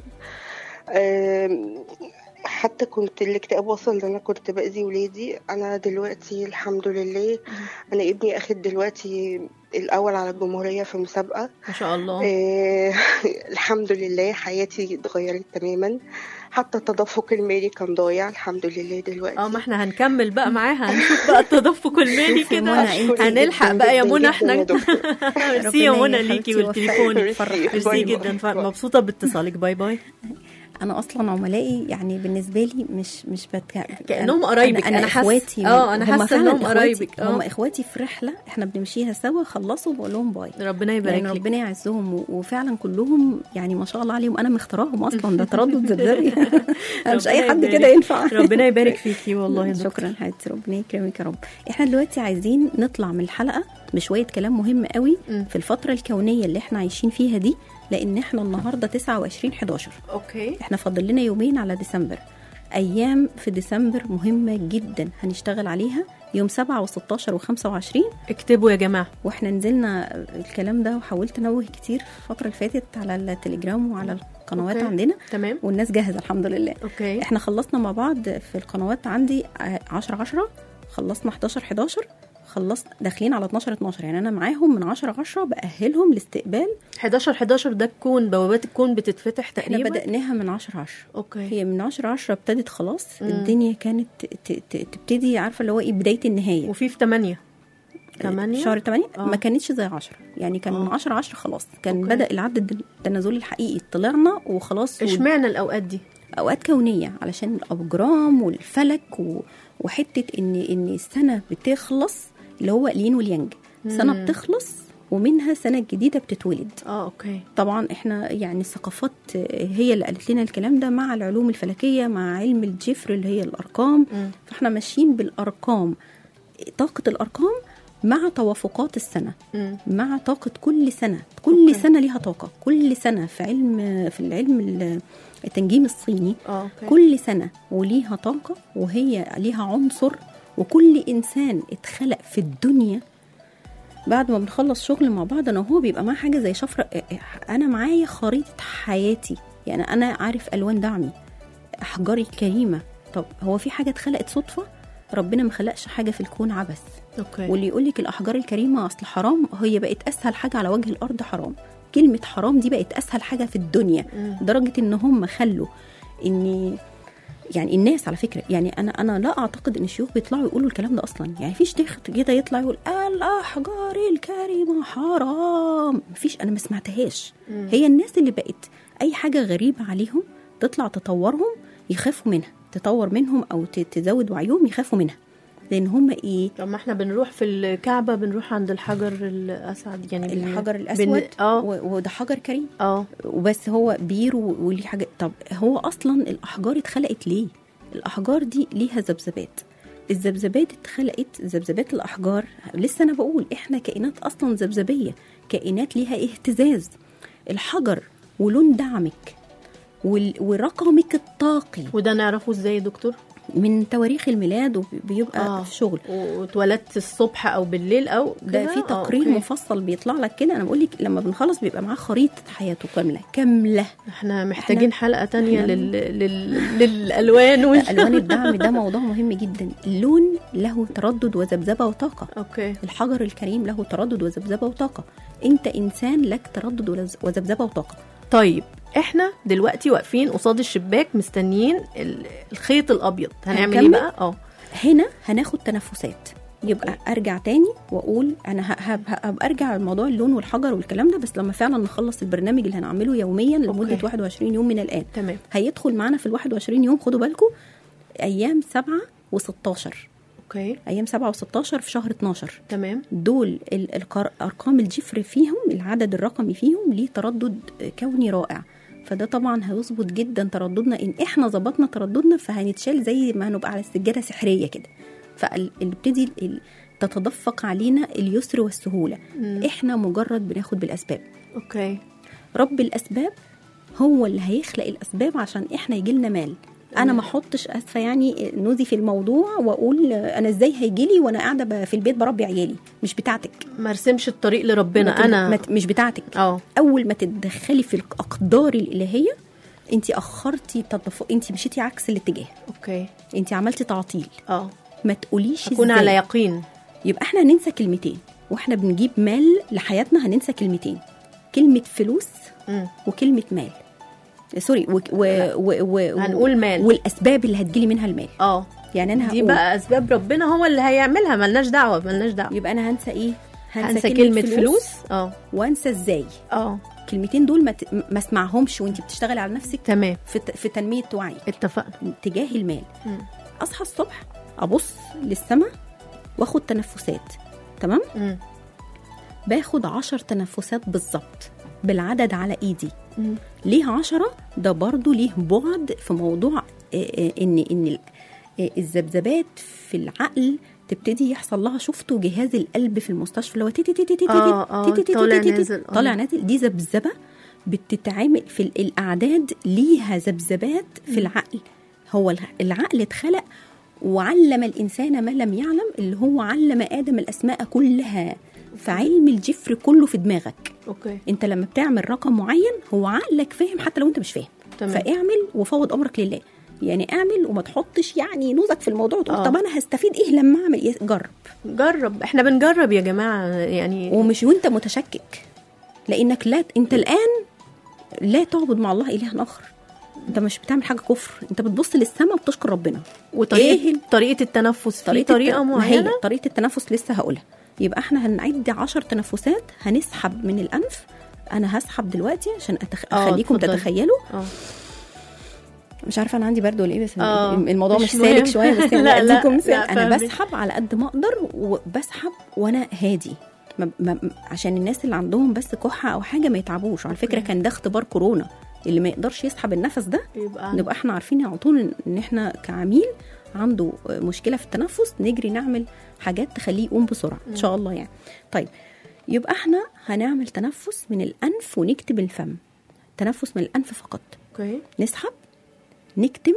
Speaker 8: أم، حتى كنت الاكتئاب وصل ان انا كنت باذي ولادي. انا دلوقتي الحمد لله، انا ابني اخد دلوقتي الاول على الجمهوريه في مسابقه.
Speaker 2: ما شاء الله.
Speaker 8: أه، الحمد لله حياتي اتغيرت تماما. حتى التدفق المالي كان ضايع، الحمد لله دلوقتي.
Speaker 2: اه ما احنا هنكمل بقى معاها، هنشوف بقى التدفق المالي
Speaker 3: شوفي
Speaker 2: كده،
Speaker 3: منى، انت
Speaker 2: هنلحق
Speaker 8: جداً
Speaker 2: بقى يا
Speaker 8: جداً
Speaker 2: منى
Speaker 8: جداً
Speaker 2: احنا.
Speaker 8: يا دكتور.
Speaker 2: ميرسي يا
Speaker 3: ربنا
Speaker 2: منى
Speaker 3: يا
Speaker 2: ليكي
Speaker 3: حبيبتي
Speaker 2: والتليفون.
Speaker 8: ميرسي.
Speaker 2: ميرسي
Speaker 8: باي
Speaker 2: جدا،
Speaker 8: باي.
Speaker 2: مبسوطه باتصالك. باي باي.
Speaker 3: انا اصلا عملائي يعني بالنسبه لي مش مش بتك...
Speaker 2: كأنهم
Speaker 3: أنا-
Speaker 2: قرايبك.
Speaker 3: انا, أنا
Speaker 2: أنا حاسة-
Speaker 3: اخواتي.
Speaker 2: آه، أنا
Speaker 3: هم
Speaker 2: حاسة
Speaker 3: فعلاً
Speaker 2: إنهم
Speaker 3: إخواتي.
Speaker 2: قرايبك. آه.
Speaker 3: هم اخواتي في رحله احنا بنمشيها سوا، خلصوا بقول لهم باي.
Speaker 2: ربنا يبارك
Speaker 3: يعني
Speaker 2: لك.
Speaker 3: ربنا يعزهم، و- وفعلا كلهم يعني ما شاء الله عليهم. انا مختاراهم اصلا، ده تردد ذبذبي. انا مش اي
Speaker 2: ربنا
Speaker 3: حد
Speaker 2: يبارك.
Speaker 3: كده ينفع.
Speaker 2: ربنا يبارك فيكي والله يا دكتور.
Speaker 3: شكرا حبيبتي، ربنا يكرمك يا رب. احنا دلوقتي عايزين نطلع من الحلقه بشويه كلام مهم قوي
Speaker 2: م.
Speaker 3: في الفتره الكونيه اللي احنا عايشين فيها دي، لان احنا النهارده تسعة وعشرين حداشر.
Speaker 2: اوكي.
Speaker 3: احنا فاضل لنا يومين على ديسمبر. ايام في ديسمبر مهمه جدا هنشتغل عليها، يوم سبعة وستاشر وخمسة وعشرين.
Speaker 2: اكتبوا يا جماعه.
Speaker 3: واحنا نزلنا الكلام ده وحاولت انوه كتير في الفتره اللي فاتت على التليجرام وعلى القنوات
Speaker 2: أوكي.
Speaker 3: عندنا،
Speaker 2: تمام.
Speaker 3: والناس جاهزه الحمد لله.
Speaker 2: اوكي.
Speaker 3: احنا خلصنا مع بعض في القنوات، عندي عشرة عشرة، خلصنا حداشر حداشر، خلصنا داخلين على اتناشر اتناشر. يعني انا معاهم من عشرة عشرة باهلهم لاستقبال.
Speaker 2: حداشر حداشر ده الكون، بوابات الكون بتتفتح
Speaker 3: احنا
Speaker 2: تقريبا.
Speaker 3: بدأناها من عشرة عشرة.
Speaker 2: اوكي.
Speaker 3: هي من عشرة عشرة ابتدت خلاص.
Speaker 2: مم.
Speaker 3: الدنيا كانت ت- ت- تبتدي، عارفه اللي هو ايه، بدايه النهايه.
Speaker 2: وفي في تمانية تمانية
Speaker 3: شهر تمانية.
Speaker 2: آه.
Speaker 3: ما كانتش زي عشرة، يعني كان من
Speaker 2: آه.
Speaker 3: عشرة عشرة خلاص كان
Speaker 2: أوكي.
Speaker 3: بدأ العد التنازلي الحقيقي، طلعنا وخلاص.
Speaker 2: اشمعنى الاوقات دي؟
Speaker 3: اوقات كونيه علشان الابجرام والفلك و... وحته ان ان السنه بتخلص، اللي هو الين واليانج. سنه
Speaker 2: مم.
Speaker 3: بتخلص ومنها سنه جديده بتتولد.
Speaker 2: اه اوكي.
Speaker 3: طبعا احنا يعني الثقافات هي اللي قالت لنا الكلام ده، مع العلوم الفلكيه، مع علم الجفر اللي هي الارقام.
Speaker 2: مم.
Speaker 3: فاحنا ماشيين بالارقام، طاقه الارقام مع توافقات السنه،
Speaker 2: مم.
Speaker 3: مع طاقه كل سنه. كل
Speaker 2: أوكي.
Speaker 3: سنه ليها طاقه. كل سنه في علم في العلم التنجيم الصيني،
Speaker 2: اه اوكي.
Speaker 3: كل سنة وليها طاقة وهي ليها عنصر. وكل إنسان اتخلق في الدنيا بعد ما بنخلص شغل مع بعض أنا وهو بيبقى معاه حاجة زي شفرة. أنا معايا خريطة حياتي، يعني أنا عارف ألوان دعمي، أحجاري الكريمة. طب هو في حاجة اتخلقت صدفة؟ ربنا ما خلقش حاجة في الكون عبث.
Speaker 2: اوكي.
Speaker 3: واللي يقولك الأحجار الكريمة أصل حرام، هي بقت أسهل حاجة على وجه الأرض حرام. كلمة حرام دي بقت أسهل حاجة في الدنيا،
Speaker 2: مم.
Speaker 3: لدرجة إن هم خلوا إن يعني الناس، على فكرة يعني أنا أنا لا أعتقد إن الشيوخ بيطلعوا يقولوا الكلام ده أصلا. يعني في شيخ كده يطلع يقول الأحجار الكريمة حرام، مفيش، أنا ما سمعتهاش.
Speaker 2: مم.
Speaker 3: هي الناس اللي بقت أي حاجة غريبة عليهم تطلع تطورهم يخافوا منها، تطور منهم أو ت- تزود وعيهم يخافوا منها. لان هم ايه؟
Speaker 2: طب ما احنا بنروح في الكعبة بنروح عند الحجر الأسعد يعني بن-
Speaker 3: الحجر الاسود
Speaker 2: بن... اه
Speaker 3: و- وده حجر كريم،
Speaker 2: اه
Speaker 3: وبس هو بير و- وليه حاجه. طب هو اصلا الاحجار اتخلقت ليه؟ الاحجار دي ليها ذبذبات. الذبذبات اتخلقت، ذبذبات الاحجار، لسه انا بقول احنا كائنات اصلا ذبذبيه، كائنات ليها اهتزاز. الحجر ولون دعمك وال- ورقمك الطاقي
Speaker 2: وده نعرفه ازاي يا دكتور؟
Speaker 3: من تواريخ الميلاد، وبيبقى
Speaker 2: آه.
Speaker 3: في شغل
Speaker 2: واتولدت الصبح او بالليل او
Speaker 3: ده
Speaker 2: كده؟
Speaker 3: في
Speaker 2: آه،
Speaker 3: تقرير
Speaker 2: أوكي.
Speaker 3: مفصل بيطلع لك كده. انا بقول لك لما بنخلص بيبقى معاه خريطه حياته كامله كامله.
Speaker 2: احنا محتاجين
Speaker 3: إحنا-
Speaker 2: حلقة تانية
Speaker 3: إحنا-
Speaker 2: لل... لل... للألوان وال...
Speaker 3: الوان الدعم ده موضوع مهم جدا. اللون له تردد وذبذبه وطاقه.
Speaker 2: اوكي.
Speaker 3: الحجر الكريم له تردد وذبذبه وطاقه. انت انسان لك تردد ولز- وذبذبه وطاقه.
Speaker 2: طيب احنا دلوقتي واقفين قصاد الشباك مستنيين ال- الخيط الابيض، هنعمل ايه
Speaker 3: هنكمل؟
Speaker 2: بقى؟ اه
Speaker 3: هنا هناخد تنفسات. يبقى ارجع تاني واقول انا ه- هب- هبقى ارجع لموضوع اللون والحجر والكلام ده، بس لما فعلا نخلص البرنامج اللي هنعمله يوميا لمده
Speaker 2: أوكي.
Speaker 3: واحد وعشرين يوم من الان.
Speaker 2: تمام.
Speaker 3: هيدخل معانا في ال واحد وعشرين يوم، خدوا بالكم، ايام سبعة وستاشر.
Speaker 2: اوكي
Speaker 3: ايام سبعة وستاشر في شهر اتناشر.
Speaker 2: تمام.
Speaker 3: دول ال- القر- ارقام الجفر فيهم، العدد الرقمي فيهم ليه تردد كوني رائع. فده طبعا هيظبط جدا ترددنا. ان احنا ظبطنا ترددنا فهنتشال زي ما هنبقى على السجاده سحريه كده. فنبتدي تتدفق علينا اليسر والسهوله.
Speaker 2: مم.
Speaker 3: احنا مجرد بناخد بالاسباب.
Speaker 2: اوكي.
Speaker 3: رب الاسباب هو اللي هيخلق الاسباب عشان احنا يجيلنا مال. انا ما احطش اسفه يعني نوزي في الموضوع واقول انا ازاي هيجيلي وانا قاعده ب- في البيت بربي عيالي. مش بتاعتك.
Speaker 2: ما ارسمش الطريق لربنا.
Speaker 3: ما تد-
Speaker 2: انا
Speaker 3: ما ت- مش بتاعتك.
Speaker 2: اه
Speaker 3: اول ما تتدخلي في الاقدار الالهيه انت اخرتي تطف... انت مشيتي عكس الاتجاه.
Speaker 2: اوكي.
Speaker 3: انت عملتي تعطيل.
Speaker 2: اه
Speaker 3: ما تقوليش
Speaker 2: اكون
Speaker 3: ازاي.
Speaker 2: على يقين.
Speaker 3: يبقى احنا هننسى كلمتين واحنا بنجيب مال لحياتنا. هننسى كلمتين، كلمه فلوس
Speaker 2: مم.
Speaker 3: وكلمه مال. سوري و... و... و... و...
Speaker 2: هنقول مال.
Speaker 3: والاسباب اللي هتجيلي منها المال.
Speaker 2: اه
Speaker 3: يعني انا
Speaker 2: دي
Speaker 3: هقول
Speaker 2: بقى اسباب ربنا هو اللي هيعملها، ملناش دعوه ملناش دعوه.
Speaker 3: يبقى انا هنسى ايه؟
Speaker 2: هنسى كلمه فلوس. اه
Speaker 3: وانسى ازاي.
Speaker 2: اه
Speaker 3: الكلمتين دول ما, ت... ما اسمعهمش وانت بتشتغلي على نفسك
Speaker 2: تمام.
Speaker 3: في, ت... في تنميه وعي
Speaker 2: اتفقنا.
Speaker 3: تجاه المال.
Speaker 2: مم.
Speaker 3: اصحى الصبح ابص للسماء واخد تنفسات. تمام.
Speaker 2: مم.
Speaker 3: باخد عشر تنفسات بالظبط بالعدد على ايدي.
Speaker 2: مم.
Speaker 3: ليه عشرة؟ ده برضو ليه بعد في موضوع آه، آه، ان ان ال- آه، الذبذبات في العقل تبتدي يحصل لها. شفتوا جهاز القلب في المستشفى اللي هو تي تي تي تي تي
Speaker 2: آه، آه،
Speaker 3: تي تي تي
Speaker 2: طالع
Speaker 3: تي تي
Speaker 2: نازل، آه.
Speaker 3: طالع نازل. دي ذبذبه بتتعامل في ال- الاعداد ليها ذبذبات في العقل. هو الع- العقل اتخلق وعلم الانسان ما لم يعلم، اللي هو علم ادم الاسماء كلها. فعلم الجفر كله في دماغك.
Speaker 2: اوكي.
Speaker 3: انت لما بتعمل رقم معين هو عقلك فاهم حتى لو انت مش فاهم.
Speaker 2: تمام.
Speaker 3: فاعمل وفوض امرك لله. يعني اعمل وما تحطش يعني نوزك في الموضوع وتقول
Speaker 2: آه.
Speaker 3: طب انا هستفيد ايه لما اعمل ايه. جرب.
Speaker 2: جرب، احنا بنجرب يا جماعه يعني.
Speaker 3: ومش وانت متشكك، لانك لا انت الان لا تعبد مع الله الها اخر. انت مش بتعمل حاجه كفر، انت بتبص للسماء وبتشكر ربنا.
Speaker 2: وطريقه
Speaker 3: إيه؟
Speaker 2: طريقه التنفس في
Speaker 3: طريقه
Speaker 2: طريقه
Speaker 3: الت- ما
Speaker 2: معينه.
Speaker 3: هي طريقه التنفس لسه هقولها. يبقى احنا هنعد عشر تنفسات. هنسحب من الانف. انا هسحب دلوقتي عشان أتخ...
Speaker 2: آه،
Speaker 3: اخليكم
Speaker 2: اتفضلي.
Speaker 3: تتخيلوا.
Speaker 2: اه
Speaker 3: مش عارفه انا عندي برد ولا ايه، بس
Speaker 2: آه،
Speaker 3: الموضوع
Speaker 2: مش
Speaker 3: مش,
Speaker 2: مهم.
Speaker 3: سالك شويه. بس
Speaker 2: لا،
Speaker 3: يعني
Speaker 2: لا،
Speaker 3: اديكم مثال.
Speaker 2: لا،
Speaker 3: انا
Speaker 2: فاهمة.
Speaker 3: بسحب على قد ما اقدر وبسحب وانا هادي. ما ما عشان الناس اللي عندهم بس كحه او حاجه ما يتعبوش. على فكره كان ده اختبار كورونا. اللي ما يقدرش يسحب النفس ده
Speaker 2: يبقى
Speaker 3: نبقى احنا عارفين على طول ان احنا كعميل عنده مشكله في التنفس، نجري نعمل حاجات تخليه يقوم بسرعه ان شاء الله يعني. طيب يبقى احنا هنعمل تنفس من الانف ونكتب الفم. تنفس من الانف فقط.
Speaker 2: اوكي.
Speaker 3: نسحب نكتم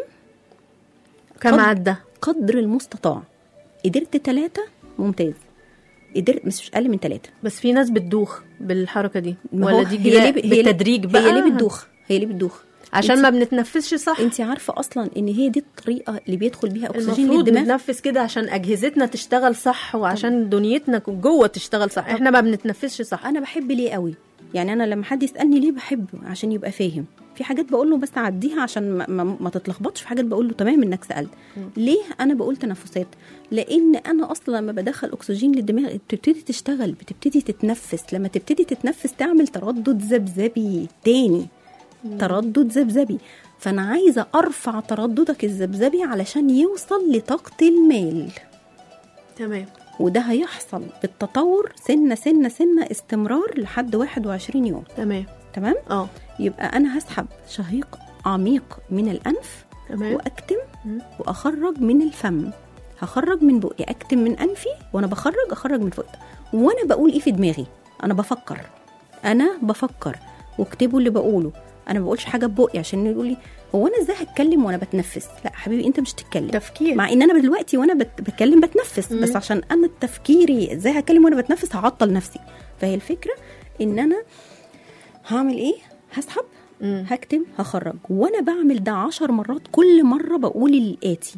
Speaker 2: كم
Speaker 3: قد-
Speaker 2: عدى؟
Speaker 3: قدر المستطاع. قدرت ثلاثة ممتاز. قدرت بس مش اقل من ثلاثة.
Speaker 2: بس في ناس بتدوخ بالحركه دي
Speaker 3: ما هو
Speaker 2: ولا دي
Speaker 3: هي
Speaker 2: كده
Speaker 3: ليه ب- هي ليه-
Speaker 2: بالتدريج بقى؟
Speaker 3: هي ليه بتدوخ؟ هي ليه بتدوخ؟
Speaker 2: عشان
Speaker 3: انت-
Speaker 2: ما بنتنفسش صح.
Speaker 3: انت عارفه اصلا ان هي دي الطريقه اللي بيدخل بيها اكسجين
Speaker 2: المفروض
Speaker 3: للدماغ.
Speaker 2: نتنفس كده عشان اجهزتنا تشتغل صح وعشان دنيتنا جوه تشتغل صح. احنا ما بنتنفسش صح.
Speaker 3: انا بحب ليه قوي. يعني انا لما حد يسالني ليه بحبه عشان يبقى فاهم. في حاجات بقول له بس عديها عشان ما, ما, ما تتلخبطش. في حاجات بقول له تمام انك سالت. ليه انا بقول تنفسات؟ لان انا اصلا لما بدخل اكسجين للدماغ بتبتدي تشتغل، بتبتدي تتنفس. لما تبتدي تتنفس تعمل تردد ذبذبي تاني. تردد ذبذبي. فانا عايزه ارفع ترددك الذبذبي علشان يوصل لطاقه المال.
Speaker 2: تمام.
Speaker 3: وده هيحصل بالتطور سنة سنة سنة استمرار لحد واحد وعشرين يوم.
Speaker 2: تمام
Speaker 3: تمام.
Speaker 2: اه
Speaker 3: يبقى أنا هسحب شهيق عميق من الأنف،
Speaker 2: تمام،
Speaker 3: وأكتم
Speaker 2: مم.
Speaker 3: وأخرج من الفم. هخرج من بقي، أكتم من أنفي وأنا بخرج، أخرج من فوق. وأنا بقول إيه في دماغي؟ أنا بفكر، أنا بفكر، واكتبوا اللي بقوله. أنا ما بقولش حاجة ببقي عشان يقول لي هو أنا إزاي هتكلم وأنا بتنفس؟ لا حبيبي، أنت مش تتكلم.
Speaker 2: تفكير.
Speaker 3: مع إن أنا دلوقتي وأنا بت- بتكلم بتنفس،
Speaker 2: مم.
Speaker 3: بس عشان أنا تفكيري إزاي هتكلم وأنا بتنفس هعطل نفسي. فهي الفكرة إن أنا هعمل إيه؟ هسحب،
Speaker 2: مم.
Speaker 3: هكتم، هخرج. وانا بعمل ده عشر مرات، كل مره بقول الاتي.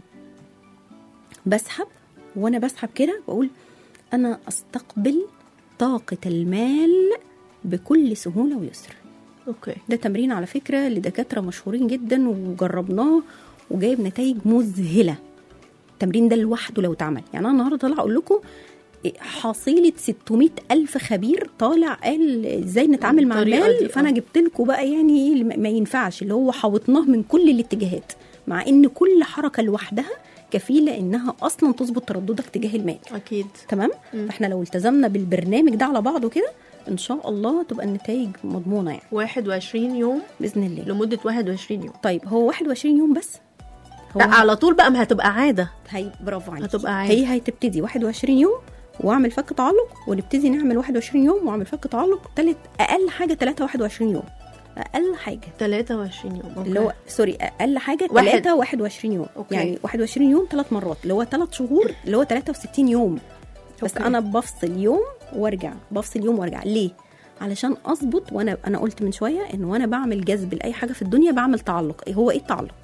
Speaker 3: بسحب، وانا بسحب كده بقول انا استقبل طاقه المال بكل سهوله ويسر.
Speaker 2: اوكي.
Speaker 3: ده تمرين على فكره لدكاتره مشهورين جدا وجربناه وجايب نتائج مذهله. التمرين ده لوحده لو اتعمل، يعني انا النهارده طالعه اقول لكم حصيله ستمائة ألف خبير طالع قال ازاي نتعامل مع
Speaker 2: الطريقة
Speaker 3: المال.
Speaker 2: دي،
Speaker 3: فانا
Speaker 2: آه.
Speaker 3: جبت لكم بقى يعني إيه اللي ما ينفعش، اللي هو حوطناه من كل الاتجاهات، مع ان كل حركه لوحدها كفيله انها اصلا تظبط ترددك تجاه المال.
Speaker 2: اكيد.
Speaker 3: تمام.
Speaker 2: مم.
Speaker 3: فاحنا لو التزمنا بالبرنامج ده على بعضه كده ان شاء الله تبقى النتائج مضمونه يعني
Speaker 2: واحد وعشرين يوم
Speaker 3: باذن الله.
Speaker 2: لمده واحد وعشرين يوم.
Speaker 3: طيب هو واحد وعشرين يوم بس؟ هو
Speaker 2: لا على طول بقى، ما هتبقى عاده.
Speaker 3: هي برافو عليكي،
Speaker 2: هتبقى عادي.
Speaker 3: هي هتبتدي واحد وعشرين يوم واعمل فك تعلق، ونبتدي نعمل واحد وعشرين يوم واعمل فك تعلق، تالت اقل حاجه ثلاثة واحد وعشرين يوم، اقل حاجه
Speaker 2: ثلاثة وعشرين يوم. أوكي.
Speaker 3: اللي هو سوري اقل حاجه
Speaker 2: واحد.
Speaker 3: ثلاثة واحد وعشرين يوم.
Speaker 2: أوكي.
Speaker 3: يعني واحد وعشرين يوم ثلاث مرات، اللي هو ثلاث شهور، اللي هو ثلاثة وستين يوم. بس
Speaker 2: أوكي.
Speaker 3: انا بفصل يوم وارجع، بفصل يوم وارجع. ليه؟ علشان اظبط. وانا انا قلت من شويه ان وانا بعمل جذب لاي حاجه في الدنيا بعمل تعلق. ايه هو ايه التعلق؟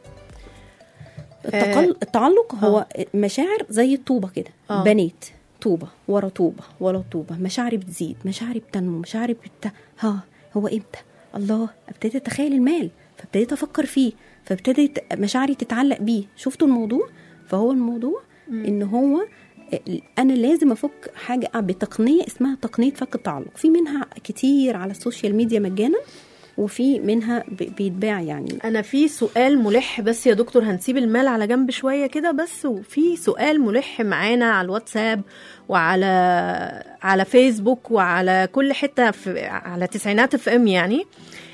Speaker 3: التقل... التعلق هو مشاعر زي الطوبه كده.
Speaker 2: آه.
Speaker 3: بنيت طوبه ورا طوبه ورا طوبه، مشاعري بتزيد، مشاعري بتنمو، مشاعري بت... ها هو امتى؟ الله، ابتديت اتخيل المال، فابتديت افكر فيه، فابتديت مشاعري تتعلق بيه. شفتوا الموضوع؟ فهو الموضوع م. ان هو انا لازم افك حاجه بتقنيه اسمها تقنيه فك التعلق. في منها كتير على السوشيال ميديا مجانا، وفي منها بيتباع. يعني
Speaker 2: انا في سؤال ملح بس يا دكتور، هنسيب المال على جنب شويه كده بس، وفي سؤال ملح معانا على الواتساب وعلى على فيسبوك وعلى كل حته في على تسعينات اف ام. يعني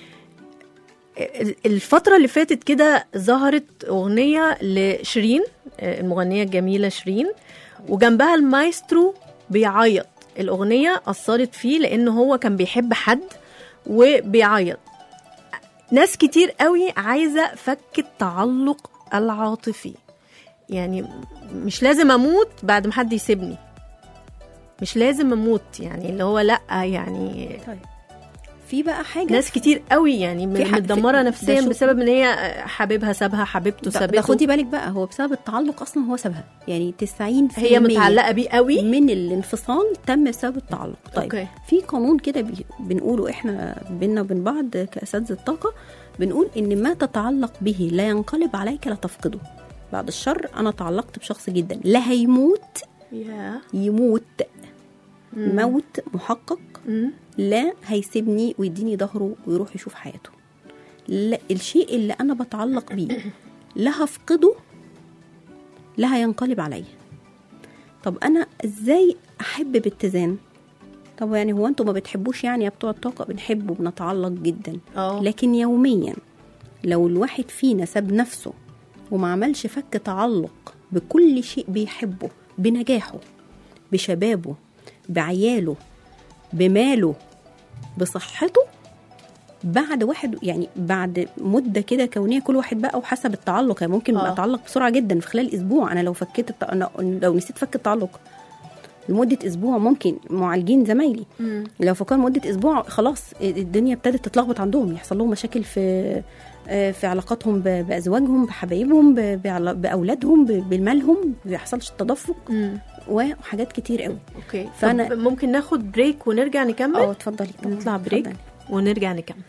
Speaker 2: الفتره اللي فاتت كده ظهرت اغنيه لشيرين، المغنيه الجميله شيرين، وجنبها المايسترو بيعيط. الاغنيه اثرت فيه لانه هو كان بيحب حد وبيعيط. ناس كتير قوي عايزة فك التعلق العاطفي. يعني مش لازم اموت بعد ما حد يسيبني، مش لازم اموت، يعني اللي هو لا يعني.
Speaker 3: طيب في بقى حاجة،
Speaker 2: ناس كتير قوي يعني متدمرة نفسيا بسبب ان هي حبيبها سابها، حبيبته سابته.
Speaker 3: ده خدي بالك بقى، هو بسبب التعلق اصلا هو سابها. يعني تسعين في المية
Speaker 2: هي متعلقة بيه قوي
Speaker 3: من الانفصال تم بسبب التعلق. طيب
Speaker 2: أوكي.
Speaker 3: في قانون كده بنقوله احنا بينا وبين بعض كأساتذة الطاقة، بنقول ان ما تتعلق به لا ينقلب عليك لا تفقده. بعد الشر انا تعلقت بشخص جدا، لا هيموت
Speaker 2: yeah.
Speaker 3: يموت
Speaker 2: مم.
Speaker 3: موت محقق،
Speaker 2: مم.
Speaker 3: لا هيسيبني ويديني ظهره ويروح يشوف حياته. لا، الشيء اللي انا بتعلق بيه لا هفقده لا هينقلب عليا. طب انا ازاي احب باتزان؟ طب يعني هو انتوا ما بتحبوش يعني يا بتوع الطاقه؟ بنحب وبنتعلق جدا.
Speaker 2: أوه.
Speaker 3: لكن يوميا لو الواحد فينا ساب نفسه وما عملش فك تعلق بكل شيء بيحبه، بنجاحه، بشبابه، بعياله، بماله، بصحته، بعد واحد يعني بعد مده كده كونيه كل واحد بقى وحسب التعلق. يعني ممكن
Speaker 2: آه.
Speaker 3: اتعلق بسرعه جدا في خلال اسبوع. انا لو فكيت الت... أنا لو نسيت فك التعلق لمده اسبوع، ممكن معالجين زمايلي
Speaker 2: مم.
Speaker 3: لو فكروا مده اسبوع خلاص الدنيا ابتدت تتلخبط عندهم، يحصل لهم مشاكل في في علاقاتهم بازواجهم، بحبايبهم، باولادهم، بمالهم، ما بيحصلش التدفق
Speaker 2: مم.
Speaker 3: وحاجات كتير قوي.
Speaker 2: اوكي.
Speaker 3: فانا
Speaker 2: ممكن ناخد بريك ونرجع نكمل.
Speaker 3: اه اتفضلي.
Speaker 2: نطلع بريك
Speaker 3: اتفضلي.
Speaker 2: ونرجع نكمل.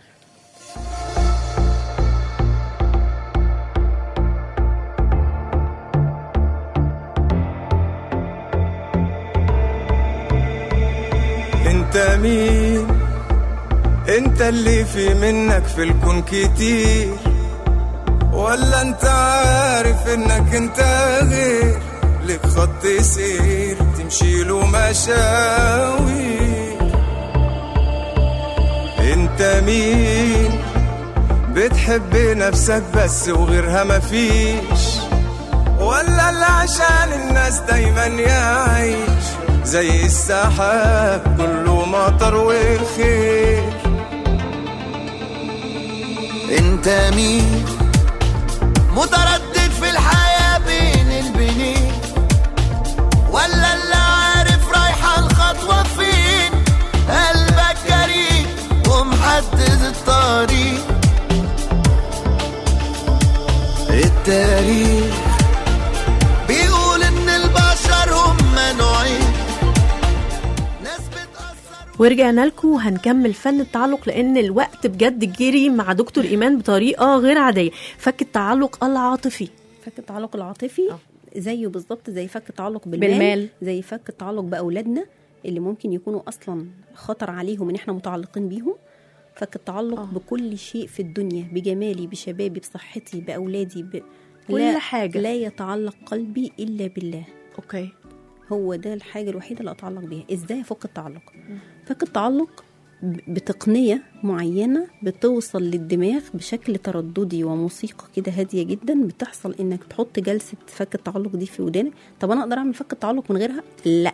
Speaker 9: انت مين؟ انت اللي في منك في الكون كتير، ولا انت عارف انك انت غير؟ لك خط سير تمشي له مشاوي. انت مين بتحب نفسك بس وغيرها مفيش، ولا اللي عشان الناس دايما يعيش زي السحاب كله مطر والخير؟
Speaker 10: انت مين متردد في الحياة بين البنين، ولا اللي عارف رايحة الخطوة فين؟ قلبك جريء ومحدد الطريق. التاريخ بيقول ان البشر هم نوعين، ناس بتأثر.
Speaker 2: ورجعنا لكم وهنكمل فن التعلق لان الوقت بجد جري مع دكتور ايمان بطريقه غير عاديه. فك التعلق العاطفي،
Speaker 3: فك التعلق العاطفي أوه. زيه بالظبط زي فك التعلق بالمال,
Speaker 2: بالمال.
Speaker 3: زي فك التعلق باولادنا اللي ممكن يكونوا اصلا خطر عليهم ان احنا متعلقين بيهم. فك التعلق أوه. بكل شيء في الدنيا، بجمالي، بشبابي، بصحتي، باولادي، ب...
Speaker 2: كل
Speaker 3: لا
Speaker 2: حاجه.
Speaker 3: لا يتعلق قلبي الا بالله.
Speaker 2: اوكي،
Speaker 3: هو ده الحاجه الوحيده اللي اتعلق بيها. ازاي افك التعلق؟ فك التعلق بتقنيه معينه بتوصل للدماغ بشكل ترددي وموسيقى كده هاديه جدا. بتحصل انك تحط جلسه فك التعلق دي في ودانك. طب انا اقدر اعمل فك التعلق من غيرها؟ لا.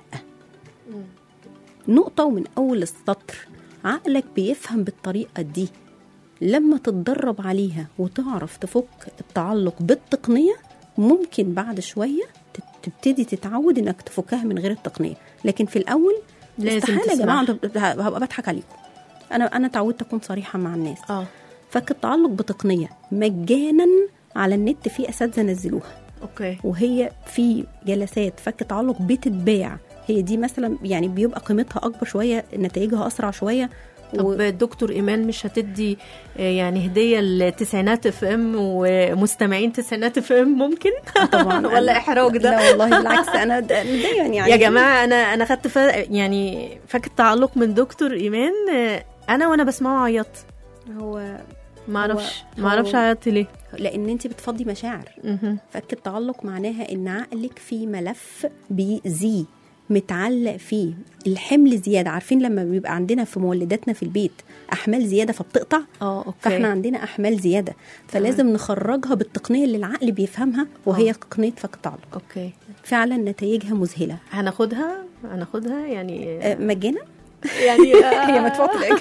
Speaker 3: نقطه ومن اول السطر عقلك بيفهم بالطريقه دي. لما تتدرب عليها وتعرف تفك التعلق بالتقنيه ممكن بعد شويه تبتدي تتعود انك تفكها من غير التقنيه. لكن في الاول استحاله يا جماعه هبقى بضحك عليكم. انا انا اتعودت اكون صريحه مع الناس.
Speaker 2: اه
Speaker 3: فك التعلق بتقنيه مجانا على النت، في اساتذه نزلوها.
Speaker 2: اوكي،
Speaker 3: وهي في جلسات فك تعلق بتتباع. هي دي مثلا يعني بيبقى قيمتها اكبر شويه، نتائجها اسرع شويه.
Speaker 2: طب و... دكتور ايمان مش هتدي يعني هديه لتسعينات اف ام ومستمعين تسعينات اف ام ممكن؟
Speaker 3: طبعا.
Speaker 2: ولا احراج ده؟
Speaker 3: لا والله بالعكس، انا دايما يعني
Speaker 2: يا جماعه انا انا خدت ف... يعني فك التعلق من دكتور ايمان. انا وانا بسمعه عيطت.
Speaker 3: هو
Speaker 2: ما اعرفش ما اعرفش عيطت ليه.
Speaker 3: لان انت بتفضي مشاعر. فك التعلق معناها ان عقلك في ملف بيزي متعلق فيه الحمل زياده. عارفين لما بيبقى عندنا في مولداتنا في البيت احمال زياده فبتقطع؟
Speaker 2: اه اوكي.
Speaker 3: فاحنا عندنا احمال زياده فلازم نخرجها بالتقنيه اللي العقل بيفهمها، وهي أوه. تقنيه فك التعلق.
Speaker 2: اوكي،
Speaker 3: فعلا نتائجها مذهله.
Speaker 2: هناخدها هناخدها يعني
Speaker 3: آه مجانا
Speaker 2: يعني
Speaker 3: هي مدفوعة الأجر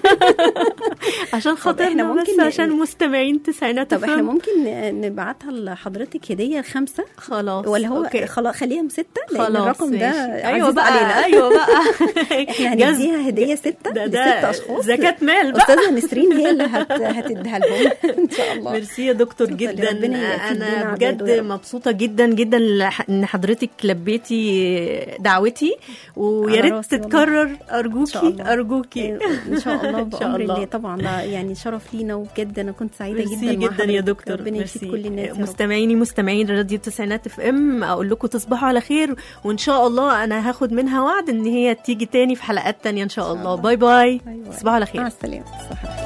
Speaker 2: عشان خاطرنا بس عشان مستمعين تسعينات.
Speaker 3: طب احنا ممكن نبعتها لحضرتك هدية خمسة
Speaker 2: خلاص،
Speaker 3: ولا هو خلاص خليها ستة لأن الرقم ده
Speaker 2: أيوة بقى
Speaker 3: علينا.
Speaker 2: أيوة بقى
Speaker 3: احنا هنديها هدية ستة لست أشخاص.
Speaker 2: زكاة مال بقى.
Speaker 3: أستاذة نسرين هي اللي هت... هتديها لهم إن شاء الله.
Speaker 2: ميرسي يا دكتور جدا. أنا بجد مبسوطة جدا جدا إن حضرتك لبيتي دعوتي، ويا ريت تتكرر أرجوكي أرجوكي
Speaker 3: إن شاء الله بأمر الله. طبعا يعني شرف لينا، وبجد أنا كنت سعيدة جدا
Speaker 2: جدا يا دكتور.
Speaker 3: ربنا يفيد كل الناس.
Speaker 2: مستمعيني مستمعين راديو التسعينات اف ام، أقول لكم تصبحوا على خير، وإن شاء الله أنا هاخد منها وعد إن هي تيجي تاني في حلقات تانية إن شاء الله. باي باي، تصبحوا على خير.
Speaker 3: مع السلامة.